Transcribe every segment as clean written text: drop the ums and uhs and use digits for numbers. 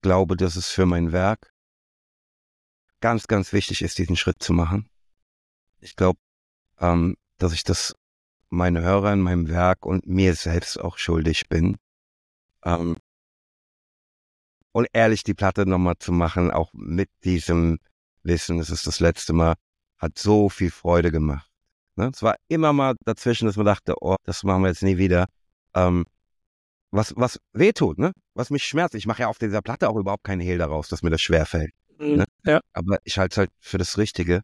glaube, dass es für mein Werk ganz, ganz wichtig ist, diesen Schritt zu machen. Ich glaube, dass ich das meinen Hörern, meinem Werk und mir selbst auch schuldig bin. Ähm, und ehrlich die Platte nochmal zu machen, auch mit diesem Wissen, es ist das letzte Mal, hat so viel Freude gemacht. Ne? Es war immer mal dazwischen, dass man dachte, oh, das machen wir jetzt nie wieder. Was wehtut, ne? Was mich schmerzt. Ich mache ja auf dieser Platte auch überhaupt keinen Hehl daraus, dass mir das schwerfällt. Ne? Ja. Aber ich halte es halt für das Richtige.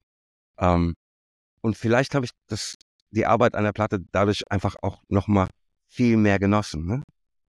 Und vielleicht habe ich die Arbeit an der Platte dadurch einfach auch nochmal viel mehr genossen. Ne?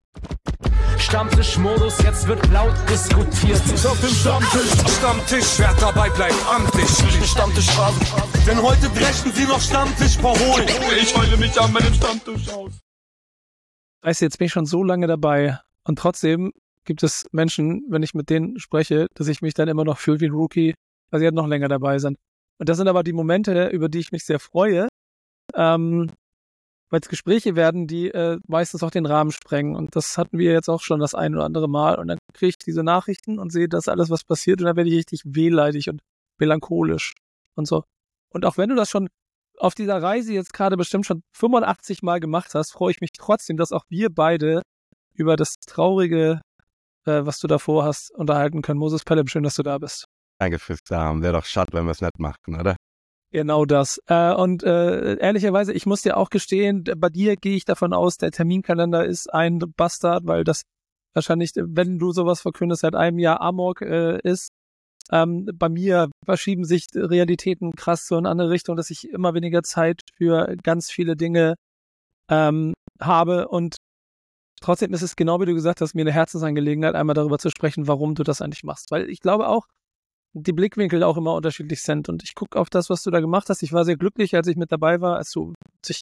Stammtischmodus, jetzt wird laut diskutiert. Ich auf dem Stammtisch, wer dabei bleibt, amtlich. Stammtisch Phase. Denn heute brechen sie noch Stammtisch verholen. Ich heule mich an meinem Stammtisch aus. Weißt du, jetzt bin ich schon so lange dabei und trotzdem gibt es Menschen, wenn ich mit denen spreche, dass ich mich dann immer noch fühle wie ein Rookie, weil sie halt noch länger dabei sind. Und das sind aber die Momente, über die ich mich sehr freue, weil es Gespräche werden, die meistens auch den Rahmen sprengen. Und das hatten wir jetzt auch schon das ein oder andere Mal. Und dann kriege ich diese Nachrichten und sehe das alles, was passiert. Und dann werde ich richtig wehleidig und melancholisch und so. Und auch wenn du das schon auf dieser Reise jetzt gerade bestimmt schon 85 Mal gemacht hast, freue ich mich trotzdem, dass auch wir beide über das Traurige, was du davor hast, unterhalten können. Moses Pelham, schön, dass du da bist. Danke fürs Damen. Wäre doch schade, wenn wir es nicht machen, oder? Genau das. Und ehrlicherweise, ich muss dir auch gestehen, bei dir gehe ich davon aus, der Terminkalender ist ein Bastard, weil das wahrscheinlich, wenn du sowas verkündest, seit einem Jahr Amok ist. Bei mir verschieben sich Realitäten krass so in eine andere Richtung, dass ich immer weniger Zeit für ganz viele Dinge habe. Und trotzdem ist es genau wie du gesagt hast, mir eine Herzensangelegenheit, einmal darüber zu sprechen, warum du das eigentlich machst. Weil ich glaube auch, die Blickwinkel auch immer unterschiedlich sind. Und ich gucke auf das, was du da gemacht hast. Ich war sehr glücklich, als ich mit dabei war, als du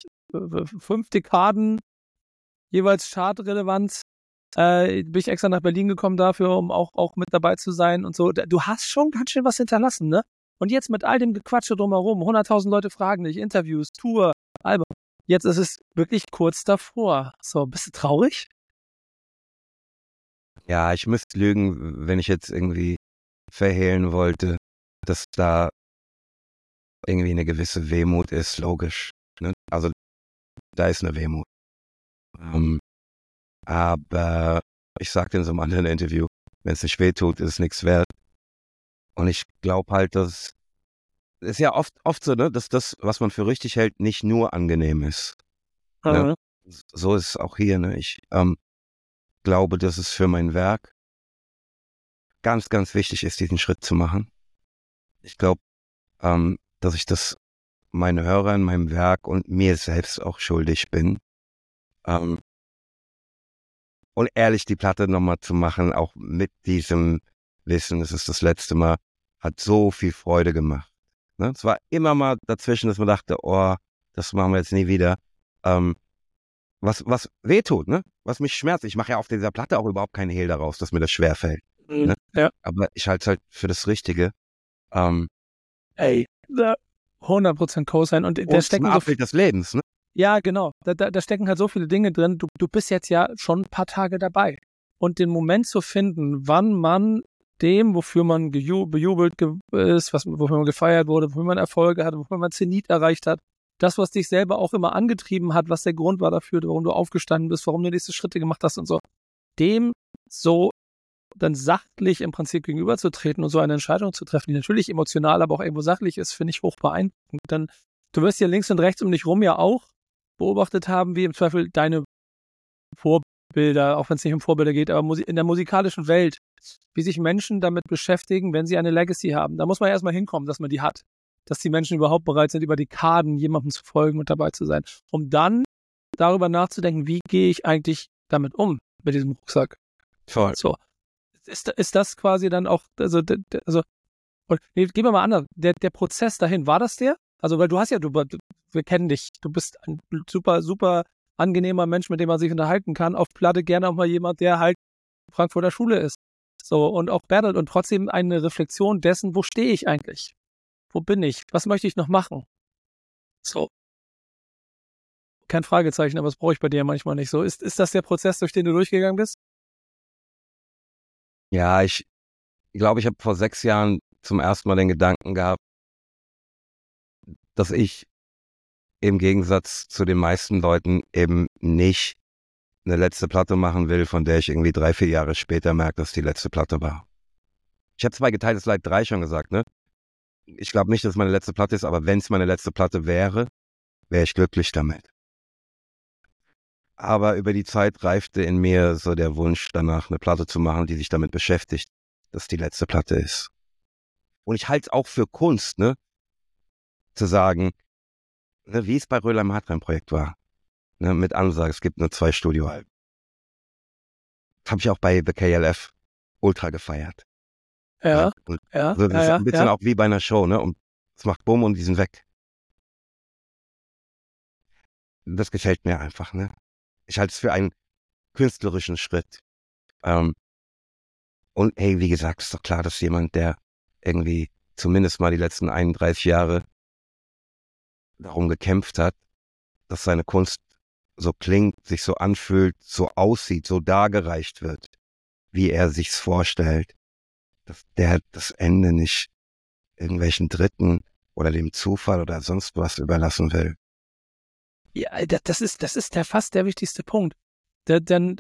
5 Dekaden jeweils chartrelevant bin ich extra nach Berlin gekommen dafür, um auch mit dabei zu sein und so. Du hast schon ganz schön was hinterlassen, ne? Und jetzt mit all dem Gequatsche drumherum, 100.000 Leute fragen dich, Interviews, Tour, Album. Jetzt ist es wirklich kurz davor. So, bist du traurig? Ja, ich müsste lügen, wenn ich jetzt irgendwie verhehlen wollte, dass da irgendwie eine gewisse Wehmut ist, logisch. Ne? Also da ist eine Wehmut. Aber ich sagte in so einem anderen Interview, wenn es nicht weh tut, ist es nichts wert. Und ich glaube halt, dass es ist ja oft so, ne, dass das, was man für richtig hält, nicht nur angenehm ist. Ne? So ist es auch hier. Ne? Ich glaube, dass es für mein Werk ganz, ganz wichtig ist, diesen Schritt zu machen. Ich glaube, dass ich das meinen Hörern, meinem Werk und mir selbst auch schuldig bin. Und ehrlich die Platte nochmal zu machen, auch mit diesem Wissen, es ist das letzte Mal, hat so viel Freude gemacht. Ne? Es war immer mal dazwischen, dass man dachte, oh, das machen wir jetzt nie wieder. Was wehtut, ne? Was mich schmerzt. Ich mache ja auf dieser Platte auch überhaupt keinen Hehl daraus, dass mir das schwerfällt. Ne? Ja. Aber ich halte es halt für das Richtige. 100% Co-Sign. Und da stecken so Abbild des Lebens, ne? Ja, genau. Da stecken halt so viele Dinge drin. Du bist jetzt ja schon ein paar Tage dabei. Und den Moment zu finden, wann man dem, wofür man bejubelt ist, wofür man gefeiert wurde, wofür man Erfolge hatte, wofür man Zenit erreicht hat, das, was dich selber auch immer angetrieben hat, was der Grund war dafür, warum du aufgestanden bist, warum du nächste Schritte gemacht hast und so, dem so dann sachlich im Prinzip gegenüberzutreten und so eine Entscheidung zu treffen, die natürlich emotional, aber auch irgendwo sachlich ist, finde ich hoch beeindruckend. Denn du wirst ja links und rechts um dich rum ja auch beobachtet haben, wie im Zweifel deine Vorbilder, auch wenn es nicht um Vorbilder geht, aber in der musikalischen Welt, wie sich Menschen damit beschäftigen, wenn sie eine Legacy haben. Da muss man erstmal hinkommen, dass man die hat. Dass die Menschen überhaupt bereit sind, über Dekaden jemandem zu folgen und dabei zu sein. Um dann darüber nachzudenken, wie gehe ich eigentlich damit um, mit diesem Rucksack. Voll. So. Ist das quasi dann auch, gehen wir mal anders. Der Prozess dahin, war das der? Also, weil wir kennen dich, du bist ein super, super angenehmer Mensch, mit dem man sich unterhalten kann. Auf Platte gerne auch mal jemand, der halt Frankfurter Schule ist. So, und auch battelt und trotzdem eine Reflexion dessen, wo stehe ich eigentlich? Wo bin ich? Was möchte ich noch machen? So. Kein Fragezeichen, aber das brauche ich bei dir manchmal nicht so. Ist das der Prozess, durch den du durchgegangen bist? Ja, ich glaube, ich habe vor 6 Jahren zum ersten Mal den Gedanken gehabt, dass ich im Gegensatz zu den meisten Leuten eben nicht eine letzte Platte machen will, von der ich irgendwie 3, 4 Jahre später merke, dass die letzte Platte war. Ich habe zwar Geteiltes Leid 3 schon gesagt, ne? Ich glaube nicht, dass es meine letzte Platte ist, aber wenn es meine letzte Platte wäre, wäre ich glücklich damit. Aber über die Zeit reifte in mir so der Wunsch danach, eine Platte zu machen, die sich damit beschäftigt, dass die letzte Platte ist. Und ich halte es auch für Kunst, ne? Zu sagen, ne, wie es bei Röhler im Hartrein-Projekt war. Ne, mit Ansage, es gibt nur 2 Studioalben. Das habe ich auch bei The KLF ultra gefeiert. Ja, Und ja, so, das ist ja, ein bisschen ja. auch wie bei einer Show, ne? Und es macht Bumm und die sind weg. Das gefällt mir einfach, ne? Ich halte es für einen künstlerischen Schritt. Ähm, und hey, wie gesagt, ist doch klar, dass jemand, der irgendwie zumindest mal die letzten 31 Jahre darum gekämpft hat, dass seine Kunst so klingt, sich so anfühlt, so aussieht, so dargereicht wird, wie er sich's vorstellt, dass der das Ende nicht irgendwelchen Dritten oder dem Zufall oder sonst was überlassen will. Ja, das ist fast der wichtigste Punkt. Denn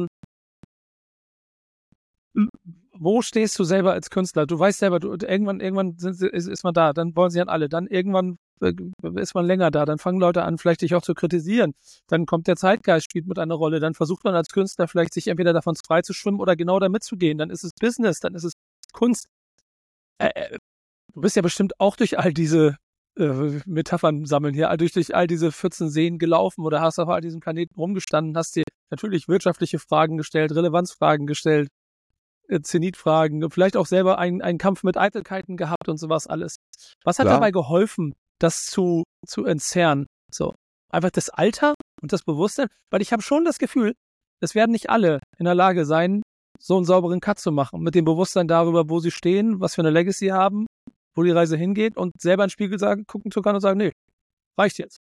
wo stehst du selber als Künstler? Du weißt selber, irgendwann ist man da, dann wollen sie an alle, dann irgendwann ist man länger da, dann fangen Leute an, vielleicht dich auch zu kritisieren. Dann kommt der Zeitgeist, spielt mit einer Rolle, dann versucht man als Künstler vielleicht sich entweder davon frei zu schwimmen oder genau da mitzugehen. Dann ist es Business, dann ist es Kunst. Du bist ja bestimmt auch durch all diese Metaphern sammeln hier, durch all diese 14 Seen gelaufen oder hast auf all diesem Planeten rumgestanden, hast dir natürlich wirtschaftliche Fragen gestellt, Relevanzfragen gestellt, Zenitfragen, vielleicht auch selber einen Kampf mit Eitelkeiten gehabt und sowas alles. Was hat Klar. dabei geholfen, das zu entzerren? So, einfach das Alter und das Bewusstsein, weil ich habe schon das Gefühl, es werden nicht alle in der Lage sein, so einen sauberen Cut zu machen, mit dem Bewusstsein darüber, wo sie stehen, was für eine Legacy haben, wo die Reise hingeht und selber in den Spiegel gucken zu können und sagen, nee, reicht jetzt.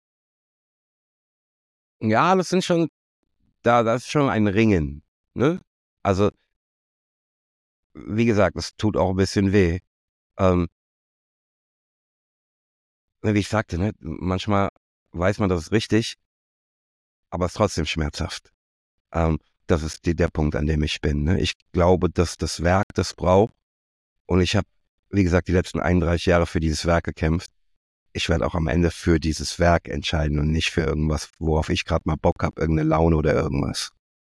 Ja, das sind schon, das ist schon ein Ringen, ne? Also, wie gesagt, es tut auch ein bisschen weh. Wie ich sagte, ne, manchmal weiß man, das ist richtig, aber es ist trotzdem schmerzhaft. Das ist der Punkt, an dem ich bin. Ne? Ich glaube, dass das Werk das braucht. Und ich habe, wie gesagt, die letzten 31 Jahre für dieses Werk gekämpft. Ich werde auch am Ende für dieses Werk entscheiden und nicht für irgendwas, worauf ich gerade mal Bock habe, irgendeine Laune oder irgendwas.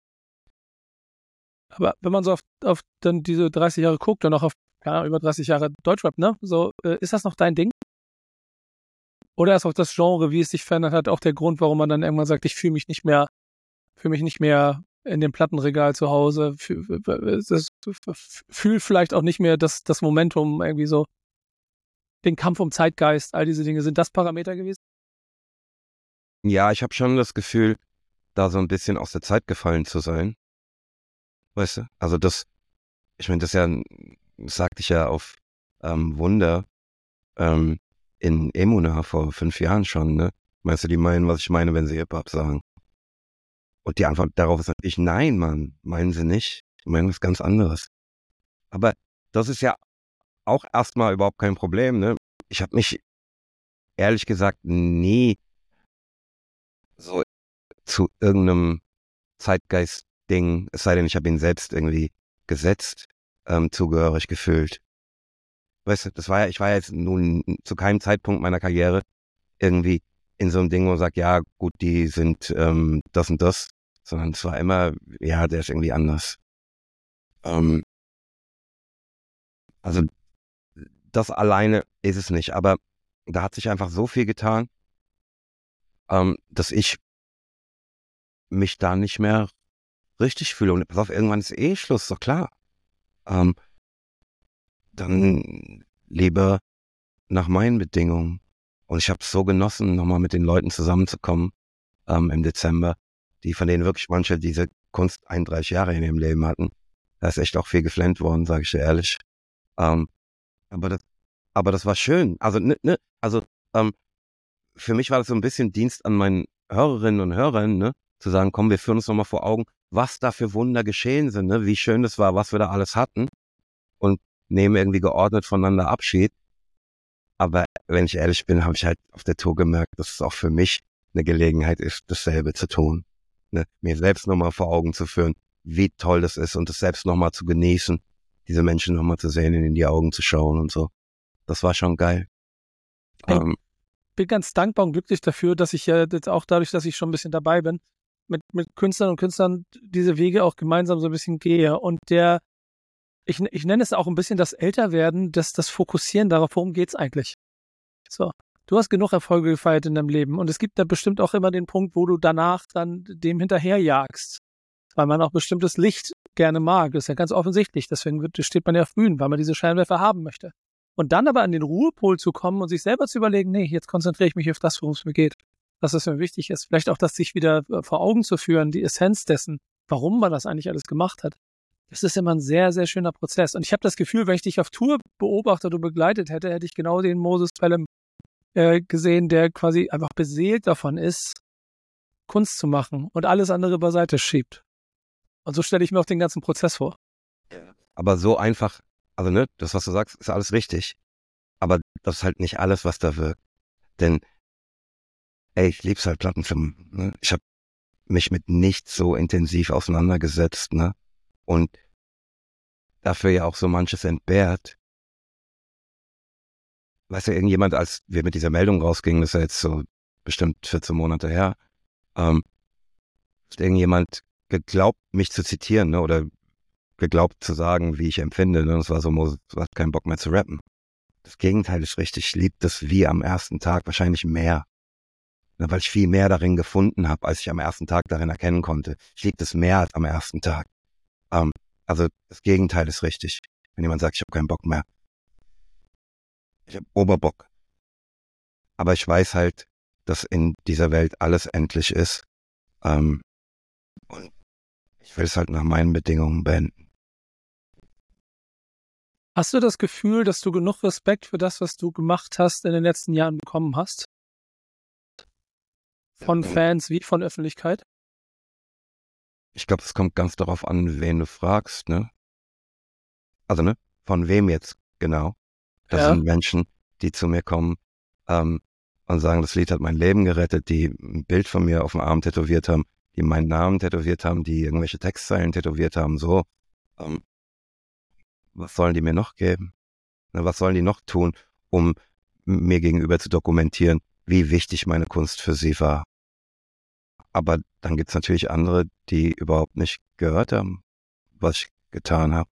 Aber wenn man so auf dann diese 30 Jahre guckt, dann auch auf über 30 Jahre Deutschrap, ne? So, ist das noch dein Ding? Oder ist auch das Genre, wie es sich verändert hat, auch der Grund, warum man dann irgendwann sagt, ich fühle mich nicht mehr in dem Plattenregal zu Hause, fühle vielleicht auch nicht mehr das Momentum, irgendwie so den Kampf um Zeitgeist, all diese Dinge. Sind das Parameter gewesen? Ja, ich habe schon das Gefühl, da so ein bisschen aus der Zeit gefallen zu sein. Weißt du? Also ich meine, das sagte ich ja auf Wunder in Emuna vor 5 Jahren schon, ne? Meinst du, die meinen, was ich meine, wenn sie Hip-Hop sagen? Und die Antwort darauf ist natürlich nein, Mann, meinen sie nicht. Die meinen was ganz anderes. Aber das ist ja auch erstmal überhaupt kein Problem, ne? Ich habe mich ehrlich gesagt nie so zu irgendeinem Zeitgeist-Ding, es sei denn, ich habe ihn selbst irgendwie gesetzt, zugehörig gefühlt. Weißt du, ich war jetzt nun zu keinem Zeitpunkt meiner Karriere irgendwie in so einem Ding, wo man sagt, ja, gut, die sind das und das, sondern es war immer, ja, der ist irgendwie anders. Also das alleine ist es nicht, aber da hat sich einfach so viel getan, dass ich mich da nicht mehr richtig fühle. Und pass auf, irgendwann ist Schluss, doch klar. Dann lieber nach meinen Bedingungen. Und ich habe es so genossen, nochmal mit den Leuten zusammenzukommen im Dezember, von denen wirklich manche diese Kunst 31 Jahre in ihrem Leben hatten. Da ist echt auch viel geflennt worden, sage ich dir ehrlich. Aber das war schön. Also, für mich war das so ein bisschen Dienst an meinen Hörerinnen und Hörern, ne, zu sagen, komm, wir führen uns nochmal vor Augen, was da für Wunder geschehen sind, ne? Wie schön das war, was wir da alles hatten und nehmen irgendwie geordnet voneinander Abschied. Aber wenn ich ehrlich bin, habe ich halt auf der Tour gemerkt, dass es auch für mich eine Gelegenheit ist, dasselbe zu tun. Ne? Mir selbst nochmal vor Augen zu führen, wie toll das ist und es selbst nochmal zu genießen, diese Menschen nochmal zu sehen, ihnen in die Augen zu schauen und so. Das war schon geil. Ich bin ganz dankbar und glücklich dafür, dass ich ja jetzt auch dadurch, dass ich schon ein bisschen dabei bin, mit Künstlern und Künstlern diese Wege auch gemeinsam so ein bisschen gehe. Und ich nenne es auch ein bisschen das Älterwerden, das Fokussieren darauf, worum geht's eigentlich. So. Du hast genug Erfolge gefeiert in deinem Leben und es gibt da bestimmt auch immer den Punkt, wo du danach dann dem hinterherjagst, weil man auch bestimmtes Licht gerne mag. Das ist ja ganz offensichtlich. Deswegen steht man ja auf Bühnen, weil man diese Scheinwerfer haben möchte. Und dann aber an den Ruhepol zu kommen und sich selber zu überlegen, nee, jetzt konzentriere ich mich auf das, worum es mir geht. Das, was mir wichtig ist. Vielleicht auch das sich wieder vor Augen zu führen, die Essenz dessen, warum man das eigentlich alles gemacht hat. Das ist immer ein sehr, sehr schöner Prozess. Und ich habe das Gefühl, wenn ich dich auf Tour beobachtet und begleitet hätte, hätte ich genau den Moses Pelham gesehen, der quasi einfach beseelt davon ist, Kunst zu machen und alles andere beiseite schiebt. Und so stelle ich mir auch den ganzen Prozess vor. Aber so einfach, also ne, das, was du sagst, ist alles richtig. Aber das ist halt nicht alles, was da wirkt. Denn, ich lieb's halt Plattenfilmen. Ne? Ich habe mich mit nichts so intensiv auseinandergesetzt, ne? Und dafür ja auch so manches entbehrt. Weißt du, irgendjemand, als wir mit dieser Meldung rausgingen, das ist ja jetzt so bestimmt 14 Monate her, hat irgendjemand geglaubt, mich zu zitieren, ne? Oder geglaubt zu sagen, wie ich empfinde. Ne? Und es war so, Moses hat keinen Bock mehr zu rappen. Das Gegenteil ist richtig. Ich liebe das wie am ersten Tag, wahrscheinlich mehr. Ne? Weil ich viel mehr darin gefunden habe, als ich am ersten Tag darin erkennen konnte. Ich liebe das mehr als am ersten Tag. Also das Gegenteil ist richtig. Wenn jemand sagt, ich habe keinen Bock mehr. Ich habe Oberbock. Aber ich weiß halt, dass in dieser Welt alles endlich ist. Und ich will es halt nach meinen Bedingungen beenden. Hast du das Gefühl, dass du genug Respekt für das, was du gemacht hast, in den letzten Jahren bekommen hast? Von Fans wie von Öffentlichkeit? Ich glaube, es kommt ganz darauf an, wen du fragst, ne? Also, ne? Von wem jetzt genau? Das sind Menschen, die zu mir kommen und sagen, das Lied hat mein Leben gerettet, die ein Bild von mir auf dem Arm tätowiert haben, die meinen Namen tätowiert haben, die irgendwelche Textzeilen tätowiert haben, so. Was sollen die mir noch geben? Was sollen die noch tun, um mir gegenüber zu dokumentieren, wie wichtig meine Kunst für sie war? Aber dann gibt's natürlich andere, die überhaupt nicht gehört haben, was ich getan habe.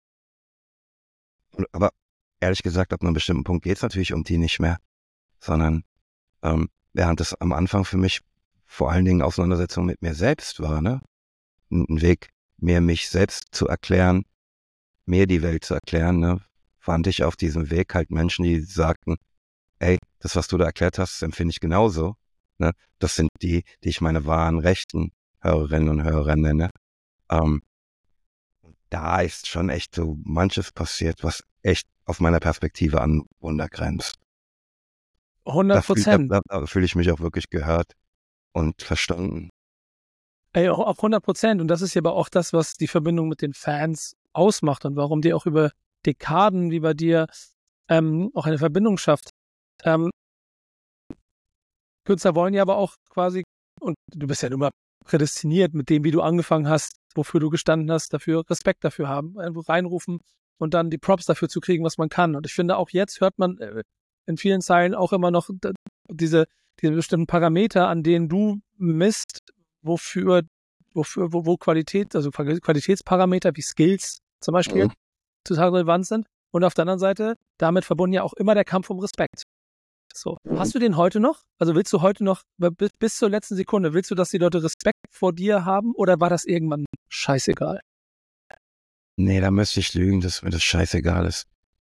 Aber ehrlich gesagt, ab einem bestimmten Punkt geht's natürlich um die nicht mehr, sondern während es am Anfang für mich vor allen Dingen Auseinandersetzung mit mir selbst war, ne? Ein Weg, mir mich selbst zu erklären, mir die Welt zu erklären, ne? Fand ich auf diesem Weg halt Menschen, die sagten, ey, das, was du da erklärt hast, das empfinde ich genauso. Ne? Das sind die ich meine wahren, rechten Hörerinnen und Hörer nenne. Da ist schon echt so manches passiert, was echt auf meiner Perspektive an Wunder grenzt. 100%. Da fühle ich mich auch wirklich gehört und verstanden. Ey, auf 100%. Und das ist ja aber auch das, was die Verbindung mit den Fans ausmacht und warum die auch über Dekaden wie bei dir auch eine Verbindung schafft. Künstler wollen ja aber auch quasi, und du bist ja nun mal prädestiniert mit dem, wie du angefangen hast, wofür du gestanden hast, dafür Respekt dafür haben, einfach reinrufen und dann die Props dafür zu kriegen, was man kann. Und ich finde, auch jetzt hört man in vielen Zeilen auch immer noch diese bestimmten Parameter, an denen du misst, wo Qualität, also Qualitätsparameter wie Skills zum Beispiel total relevant sind. Und auf der anderen Seite damit verbunden ja auch immer der Kampf um Respekt. So. Hast du den heute noch? Also willst du heute noch, bis zur letzten Sekunde, willst du, dass die Leute Respekt vor dir haben oder war das irgendwann scheißegal? Nee, da müsste ich lügen, dass mir das scheißegal ist.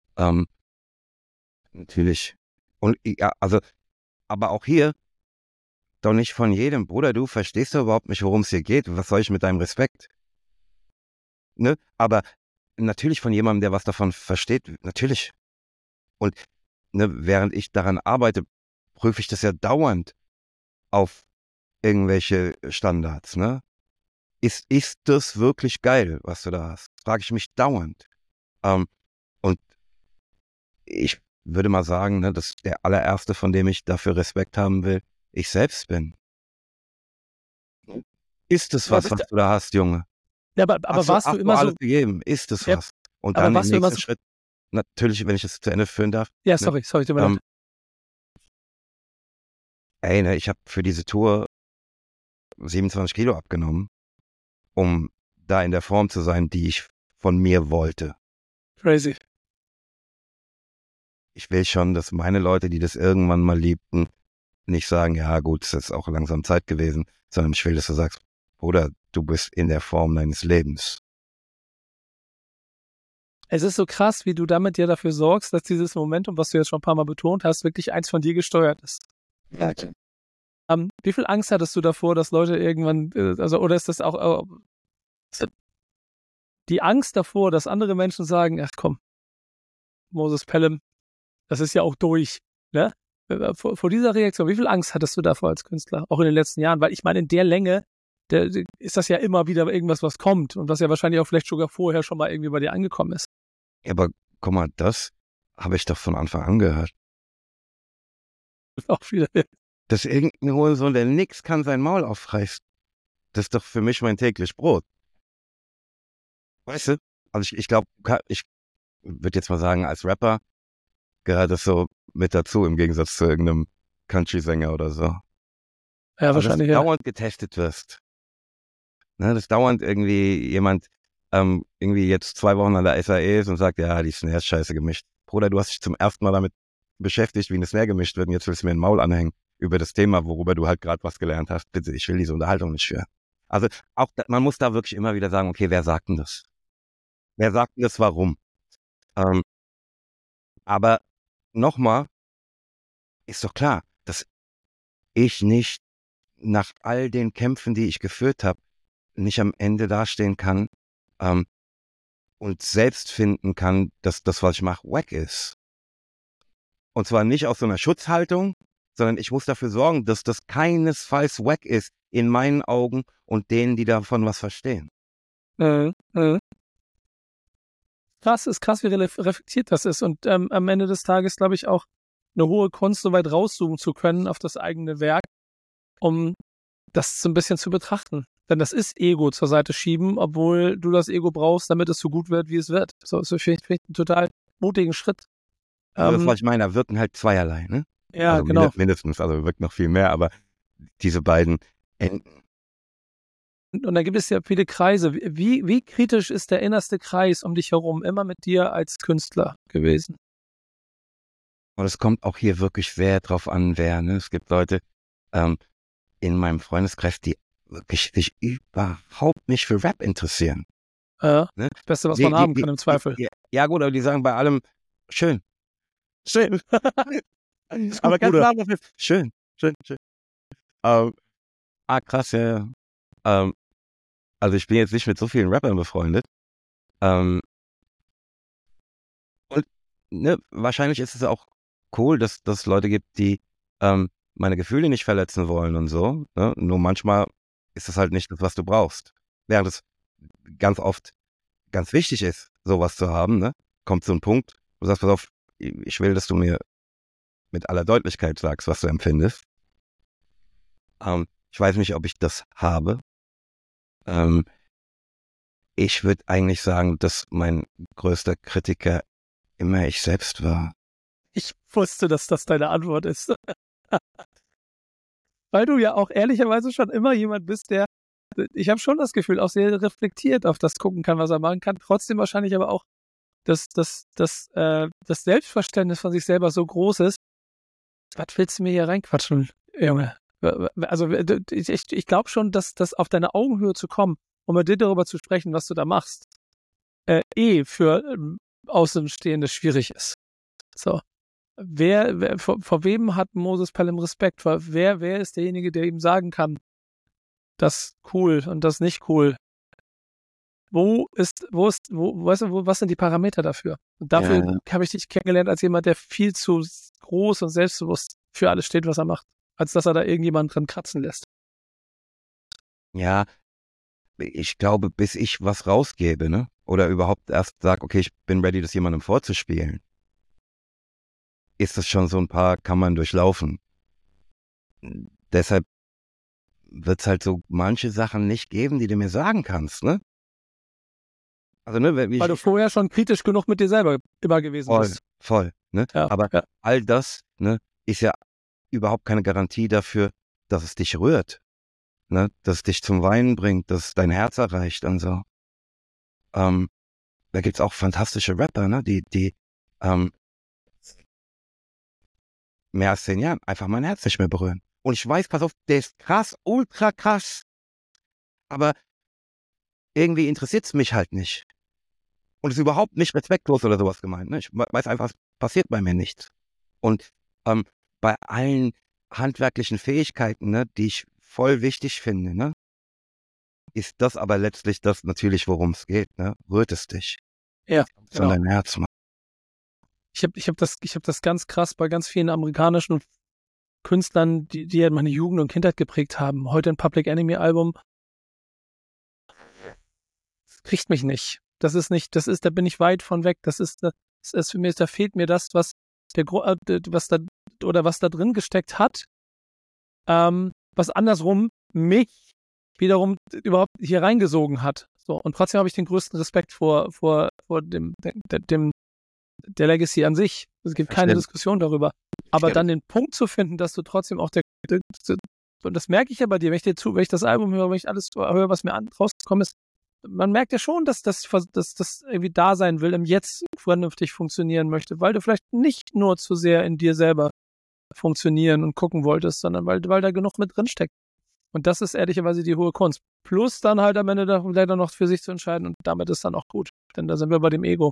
Natürlich. Und ja, also, aber auch hier, doch nicht von jedem. Bruder, du verstehst doch überhaupt nicht, worum es hier geht. Was soll ich mit deinem Respekt? Ne? Aber natürlich von jemandem, der was davon versteht, natürlich. Und ne, während ich daran arbeite, prüfe ich das ja dauernd auf irgendwelche Standards, ne? ist das wirklich geil, was du da hast? Frage ich mich dauernd. Und ich würde mal sagen, ne, dass der allererste, von dem ich dafür Respekt haben will, ich selbst bin. Ist es was du da hast, Junge? Ja, aber warst du immer alles so... gegeben? Ist es Ja, was? Und aber dann warst im du immer nächsten so... Schritt, natürlich, wenn ich es zu Ende führen darf. Ja, Ne, sorry, tut mir leid. ne, ich habe für diese Tour 27 Kilo abgenommen, um da in der Form zu sein, die ich von mir wollte. Crazy. Ich will schon, dass meine Leute, die das irgendwann mal liebten, nicht sagen, ja gut, es ist auch langsam Zeit gewesen, sondern ich will, dass du sagst, Bruder, du bist in der Form deines Lebens. Es ist so krass, wie du damit ja dafür sorgst, dass dieses Momentum, was du jetzt schon ein paar Mal betont hast, wirklich eins von dir gesteuert ist. Ja. Wie viel Angst hattest du davor, dass Leute irgendwann, oder ist das auch die Angst davor, dass andere Menschen sagen, ach komm, Moses Pelham, das ist ja auch durch, ne? Vor dieser Reaktion, wie viel Angst hattest du davor als Künstler, auch in den letzten Jahren? Weil ich meine, in der Länge, ist das ja immer wieder irgendwas, was kommt und was ja wahrscheinlich auch vielleicht sogar vorher schon mal irgendwie bei dir angekommen ist. Ja, aber guck mal, das habe ich doch von Anfang an gehört. Auch wieder. Dass irgendein Hurensohn, der nix kann, sein Maul aufreißt. Das ist doch für mich mein täglich Brot. Weißt du? Also ich glaube, ich würde jetzt mal sagen, als Rapper gehört das so mit dazu, im Gegensatz zu irgendeinem Country-Sänger oder so. Ja, wahrscheinlich, dass ja. dauernd getestet wirst. Ne, dass dauernd irgendwie jemand irgendwie jetzt 2 Wochen an der SAE ist und sagt, ja, die Snare ist scheiße gemischt. Bruder, du hast dich zum ersten Mal damit beschäftigt, wie eine Snare gemischt wird und jetzt willst du mir ein Maul anhängen über das Thema, worüber du halt gerade was gelernt hast. Bitte, ich will diese Unterhaltung nicht führen. Also auch man muss da wirklich immer wieder sagen, okay, wer sagt denn das? Wer sagt denn das, warum? Aber nochmal, ist doch klar, dass ich nicht nach all den Kämpfen, die ich geführt habe, nicht am Ende dastehen kann und selbst finden kann, dass das, was ich mache, wack ist. Und zwar nicht aus so einer Schutzhaltung, sondern ich muss dafür sorgen, dass das keinesfalls wack ist in meinen Augen und denen, die davon was verstehen. Krass, ist krass, wie reflektiert das ist. Und am Ende des Tages, glaube ich, auch eine hohe Kunst, so weit rauszoomen zu können auf das eigene Werk, um das so ein bisschen zu betrachten. Denn das ist Ego zur Seite schieben, obwohl du das Ego brauchst, damit es so gut wird, wie es wird. So finde ich einen total mutigen Schritt. Also das, was ich meine, da wirken halt zweierlei, ne? Ja, also genau. Mindestens, also wirkt noch viel mehr, aber diese beiden Enden. Und da gibt es ja viele Kreise. Wie kritisch ist der innerste Kreis um dich herum immer mit dir als Künstler gewesen? Und es kommt auch hier wirklich sehr drauf an, wer, ne? Es gibt Leute in meinem Freundeskreis, die wirklich sich überhaupt nicht für Rap interessieren. Ja, ne? das Beste, was man haben kann, im Zweifel. Ja gut, aber die sagen bei allem, schön. Schön. Aber ganz Bruder. klar, schön. Krass, ja. Also ich bin jetzt nicht mit so vielen Rappern befreundet. Und ne, wahrscheinlich ist es auch cool, dass es Leute gibt, die meine Gefühle nicht verletzen wollen und so. Ne? Nur manchmal ist das halt nicht das, was du brauchst. Während es ganz oft ganz wichtig ist, sowas zu haben, ne? Kommt so ein Punkt, du sagst, pass auf, ich will, dass du mir mit aller Deutlichkeit sagst, was du empfindest. Ich weiß nicht, ob ich das habe. Ich würde eigentlich sagen, dass mein größter Kritiker immer ich selbst war. Ich wusste, dass das deine Antwort ist. Weil du ja auch ehrlicherweise schon immer jemand bist, der, ich habe schon das Gefühl, auch sehr reflektiert auf das gucken kann, was er machen kann. Trotzdem wahrscheinlich aber auch das Selbstverständnis von sich selber so groß ist. Was willst du mir hier reinquatschen, Junge? Also ich glaube schon, dass das auf deine Augenhöhe zu kommen, um mit dir darüber zu sprechen, was du da machst, für Außenstehende schwierig ist. So. Vor wem hat Moses Pelham Respekt? Wer ist derjenige, der ihm sagen kann, das cool und das nicht cool? Was sind die Parameter dafür? Und dafür habe ich dich kennengelernt als jemand, der viel zu groß und selbstbewusst für alles steht, was er macht, als dass er da irgendjemanden dran kratzen lässt. Ja, ich glaube, bis ich was rausgebe, ne? Oder überhaupt erst sage, okay, ich bin ready, das jemandem vorzuspielen, ist das schon so ein paar Kammern durchlaufen. Deshalb wird es halt so manche Sachen nicht geben, die du mir sagen kannst, ne? Also, ne, Weil du vorher schon kritisch genug mit dir selber immer gewesen bist. voll, ne? Ja, Aber ja. all das, ne, ist ja überhaupt keine Garantie dafür, dass es dich rührt, ne? Dass es dich zum Weinen bringt, dass es dein Herz erreicht und so. Da gibt's auch fantastische Rapper, ne, die mehr als 10 Jahren einfach mein Herz nicht mehr berühren. Und ich weiß, pass auf, der ist krass, ultra krass, aber irgendwie interessiert's mich halt nicht. Und es ist überhaupt nicht respektlos oder sowas gemeint, ne? Ich weiß einfach, es passiert bei mir nichts. Und bei allen handwerklichen Fähigkeiten, ne, die ich voll wichtig finde, ne, ist das aber letztlich das natürlich, worum es geht, ne? Rührt es dich? Ja, Von genau. deinem Herz, Mann. Ich hab das ganz krass bei ganz vielen amerikanischen Künstlern, die halt meine Jugend und Kindheit geprägt haben. Heute ein Public Enemy Album. Das kriegt mich nicht. Da bin ich weit von weg. Das ist für mich, da fehlt mir das, was was da drin gesteckt hat, was andersrum mich wiederum überhaupt hier reingesogen hat. So, und trotzdem habe ich den größten Respekt vor der Legacy an sich. Es gibt keine Diskussion darüber. Aber dann den Punkt zu finden, dass du trotzdem auch und das merke ich ja bei dir, wenn ich das Album höre, wenn ich alles höre, was mir rausgekommen ist, man merkt ja schon, dass das irgendwie da sein will, im Jetzt vernünftig funktionieren möchte, weil du vielleicht nicht nur zu sehr in dir selber funktionieren und gucken wolltest, sondern weil da genug mit drin steckt. Und das ist ehrlicherweise die hohe Kunst. Plus dann halt am Ende leider noch für sich zu entscheiden und damit ist dann auch gut. Denn da sind wir bei dem Ego.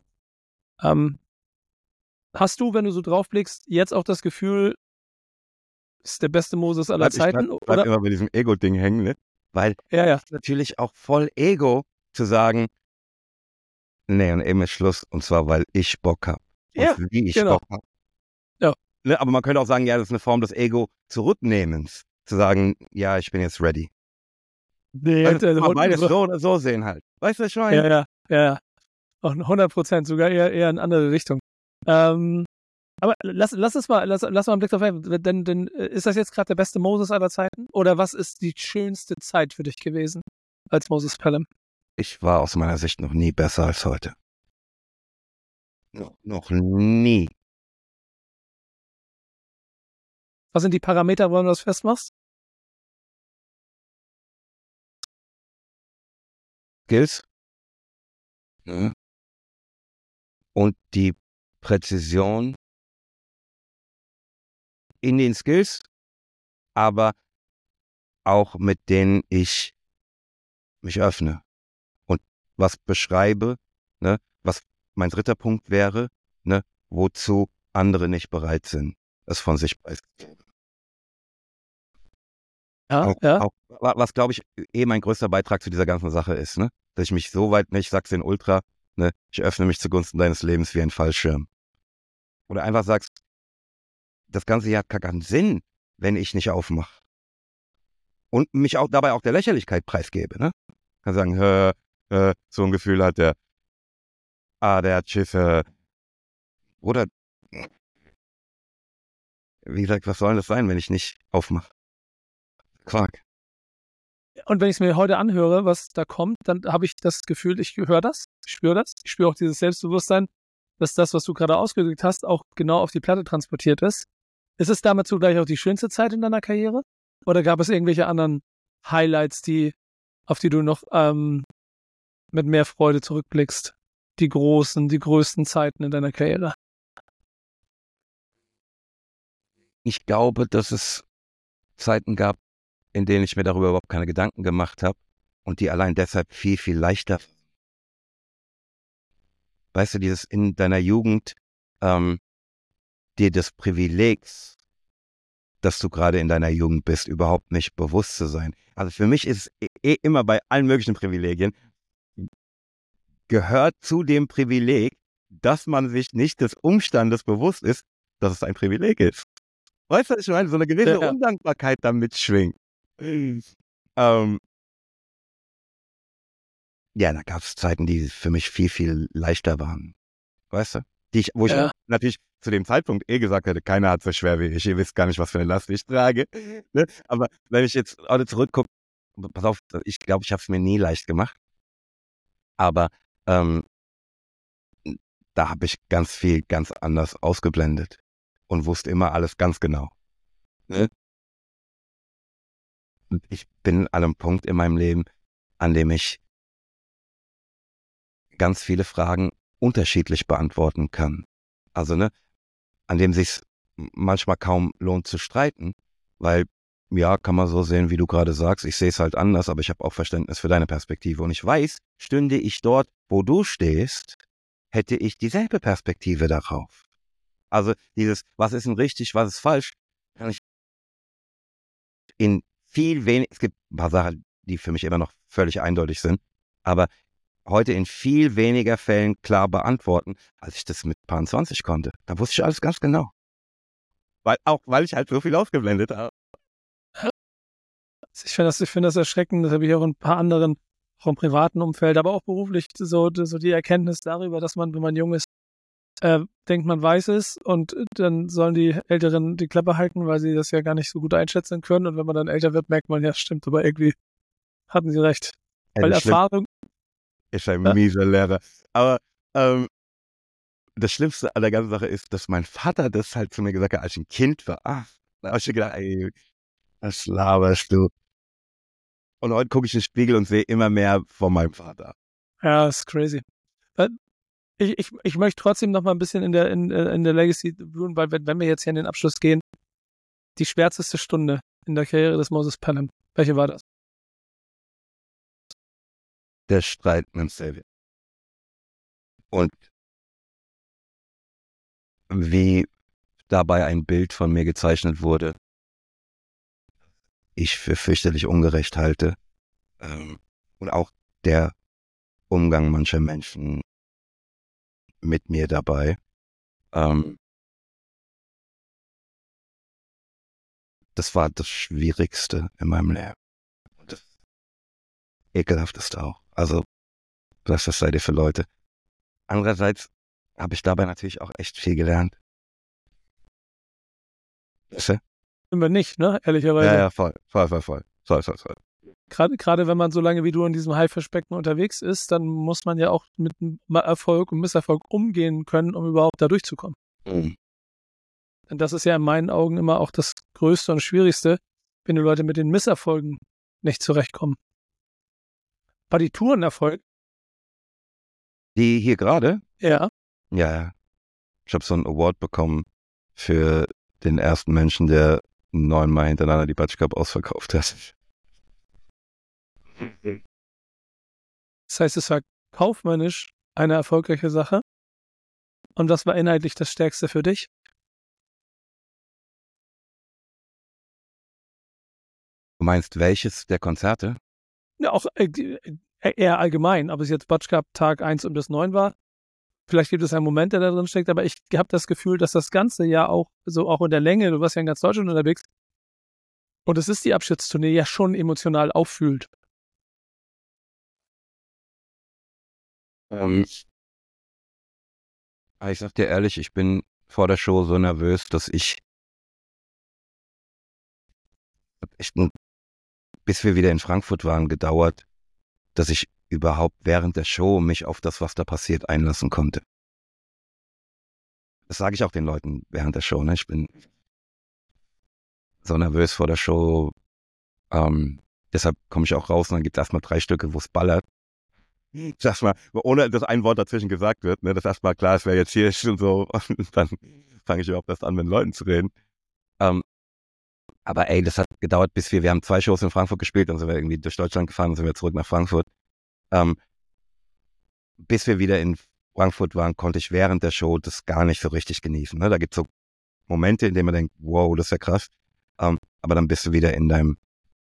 Hast du, wenn du so draufblickst, jetzt auch das Gefühl, ist der beste Moses aller Zeiten? Ich bleib immer bei diesem Ego-Ding hängen, ne? Weil ja. es ist natürlich auch voll Ego zu sagen, nee, und eben ist Schluss. Und zwar, weil ich Bock habe. Ja, wie ich genau. Bock habe. Ja. Ne, aber man könnte auch sagen, ja, das ist eine Form des Ego-Zurücknehmens. Zu sagen, ja, ich bin jetzt ready. Nee, also, man beides so oder so sehen halt. Weißt du, was ich meine? Ja. Auch 100%, sogar eher in andere Richtung. Aber lass mal einen Blick drauf ein. Denn ist das jetzt gerade der beste Moses aller Zeiten? Oder was ist die schönste Zeit für dich gewesen als Moses Pelham? Ich war aus meiner Sicht noch nie besser als heute. Noch nie. Was sind die Parameter, woran du das festmachst? Skills. Ne? Und die Präzision in den Skills, aber auch mit denen ich mich öffne und was beschreibe, ne, was mein dritter Punkt wäre, ne, wozu andere nicht bereit sind, es von sich preiszugeben. Ja. Was, glaube ich, mein größter Beitrag zu dieser ganzen Sache ist, ne, dass ich mich so weit nicht, sag's in Ultra, ne, ich öffne mich zugunsten deines Lebens wie ein Fallschirm. Oder einfach sagst, das Ganze hier hat gar keinen Sinn, wenn ich nicht aufmache. Und mich auch dabei auch der Lächerlichkeit preisgebe, ne? Kann sagen, so ein Gefühl hat der hat Schiffe. Oder, wie gesagt, was soll das sein, wenn ich nicht aufmache? Quark. Und wenn ich es mir heute anhöre, was da kommt, dann habe ich das Gefühl, ich höre das, ich spüre das, ich spüre auch dieses Selbstbewusstsein, dass das, was du gerade ausgedrückt hast, auch genau auf die Platte transportiert ist. Ist es damit zugleich auch die schönste Zeit in deiner Karriere? Oder gab es irgendwelche anderen Highlights, auf die du noch mit mehr Freude zurückblickst? Die größten Zeiten in deiner Karriere? Ich glaube, dass es Zeiten gab, in denen ich mir darüber überhaupt keine Gedanken gemacht habe und die allein deshalb viel, viel leichter. Weißt du, dieses in deiner Jugend dir des Privilegs, dass du gerade in deiner Jugend bist, überhaupt nicht bewusst zu sein. Also für mich ist es immer bei allen möglichen Privilegien, gehört zu dem Privileg, dass man sich nicht des Umstandes bewusst ist, dass es ein Privileg ist. Weißt du, ich meine, so eine gewisse Undankbarkeit damit schwingt. Ja, da gab es Zeiten, die für mich viel, viel leichter waren. Weißt du? Wo ich Ja. natürlich zu dem Zeitpunkt gesagt hätte, keiner hat so schwer wie ich. Ihr wisst gar nicht, was für eine Last ich trage. Ne? Aber wenn ich jetzt heute zurückgucke, pass auf, ich glaube, ich habe es mir nie leicht gemacht. Aber da habe ich ganz viel ganz anders ausgeblendet und wusste immer alles ganz genau. Ne? Und ich bin an einem Punkt in meinem Leben, an dem ich ganz viele Fragen unterschiedlich beantworten kann. Also, ne, an dem sich manchmal kaum lohnt zu streiten, weil, ja, kann man so sehen, wie du gerade sagst, ich sehe es halt anders, aber ich habe auch Verständnis für deine Perspektive. Und ich weiß, stünde ich dort, wo du stehst, hätte ich dieselbe Perspektive darauf. Also dieses, was ist denn richtig, was ist falsch, kann ich in viel weniger, es gibt ein paar Sachen, die für mich immer noch völlig eindeutig sind, aber heute in viel weniger Fällen klar beantworten, als ich das mit Paar 20 konnte. Da wusste ich alles ganz genau. Weil ich halt so viel ausgeblendet habe. Ich finde das erschreckend, das habe ich auch in ein paar anderen, auch im privaten Umfeld, aber auch beruflich, so die Erkenntnis darüber, dass man, wenn man jung ist, denkt, man weiß es und dann sollen die Älteren die Klappe halten, weil sie das ja gar nicht so gut einschätzen können und wenn man dann älter wird, merkt man, ja stimmt, aber irgendwie hatten sie recht. Weil Erfahrung... Ist ein mieser Lehrer. Aber das Schlimmste an der ganzen Sache ist, dass mein Vater das halt zu mir gesagt hat, als ich ein Kind war. Da habe ich gedacht, ey, was laberst du? Und heute gucke ich in den Spiegel und sehe immer mehr von meinem Vater. Ja, ist crazy. Ich möchte trotzdem noch mal ein bisschen in der Legacy ruhen, weil wenn wir jetzt hier in den Abschluss gehen, die schwärzeste Stunde in der Karriere des Moses Pelham, welche war das? Der Streit mit Xavier. Und wie dabei ein Bild von mir gezeichnet wurde, ich für fürchterlich ungerecht halte. Und auch der Umgang mancher Menschen mit mir dabei. Das war das Schwierigste in meinem Leben. Und das Ekelhafteste auch. Also, was das seid ihr für Leute? Andererseits habe ich dabei natürlich auch echt viel gelernt. Weißt du? Immer nicht, ne? Ehrlicherweise. Ja, voll. Gerade wenn man so lange wie du in diesem Haifischbecken unterwegs ist, dann muss man ja auch mit Erfolg und Misserfolg umgehen können, um überhaupt da durchzukommen. Mhm. Und das ist ja in meinen Augen immer auch das Größte und Schwierigste, wenn die Leute mit den Misserfolgen nicht zurechtkommen. War die Tour ein Erfolg? Die hier gerade? Ja. Ja. Ich habe so einen Award bekommen für den ersten Menschen, der 9-mal hintereinander die Batsch Cup ausverkauft hat. Das heißt, es war kaufmännisch eine erfolgreiche Sache. Und was war inhaltlich das Stärkste für dich? Du meinst welches der Konzerte? Ja, auch eher allgemein, ob es jetzt Batsch Cup Tag 1 bis 9 war. Vielleicht gibt es einen Moment, der da drin steckt, aber ich habe das Gefühl, dass das ganze Jahr auch, so auch in der Länge, du warst ja in ganz Deutschland unterwegs, und es ist die Abschiedstournee, ja schon emotional auffühlt. Ich sag dir ehrlich, ich bin vor der Show so nervös, dass ich bis wir wieder in Frankfurt waren, gedauert, dass ich überhaupt während der Show mich auf das, was da passiert, einlassen konnte. Das sage ich auch den Leuten während der Show. Ne? Ich bin so nervös vor der Show. Deshalb komme ich auch raus und dann gibt es erstmal 3 Stücke, wo es ballert. Erstmal, ohne dass ein Wort dazwischen gesagt wird, ne, dass erstmal klar ist, wer jetzt hier ist und so. Und dann fange ich überhaupt erst an, mit Leuten zu reden. Aber ey, das hat gedauert, bis wir haben 2 Shows in Frankfurt gespielt, dann sind wir irgendwie durch Deutschland gefahren und sind wir zurück nach Frankfurt. Bis wir wieder in Frankfurt waren, konnte ich während der Show das gar nicht so richtig genießen. Ne? Da gibt es so Momente, in denen man denkt, wow, das ist ja krass. Aber dann bist du wieder in deinem,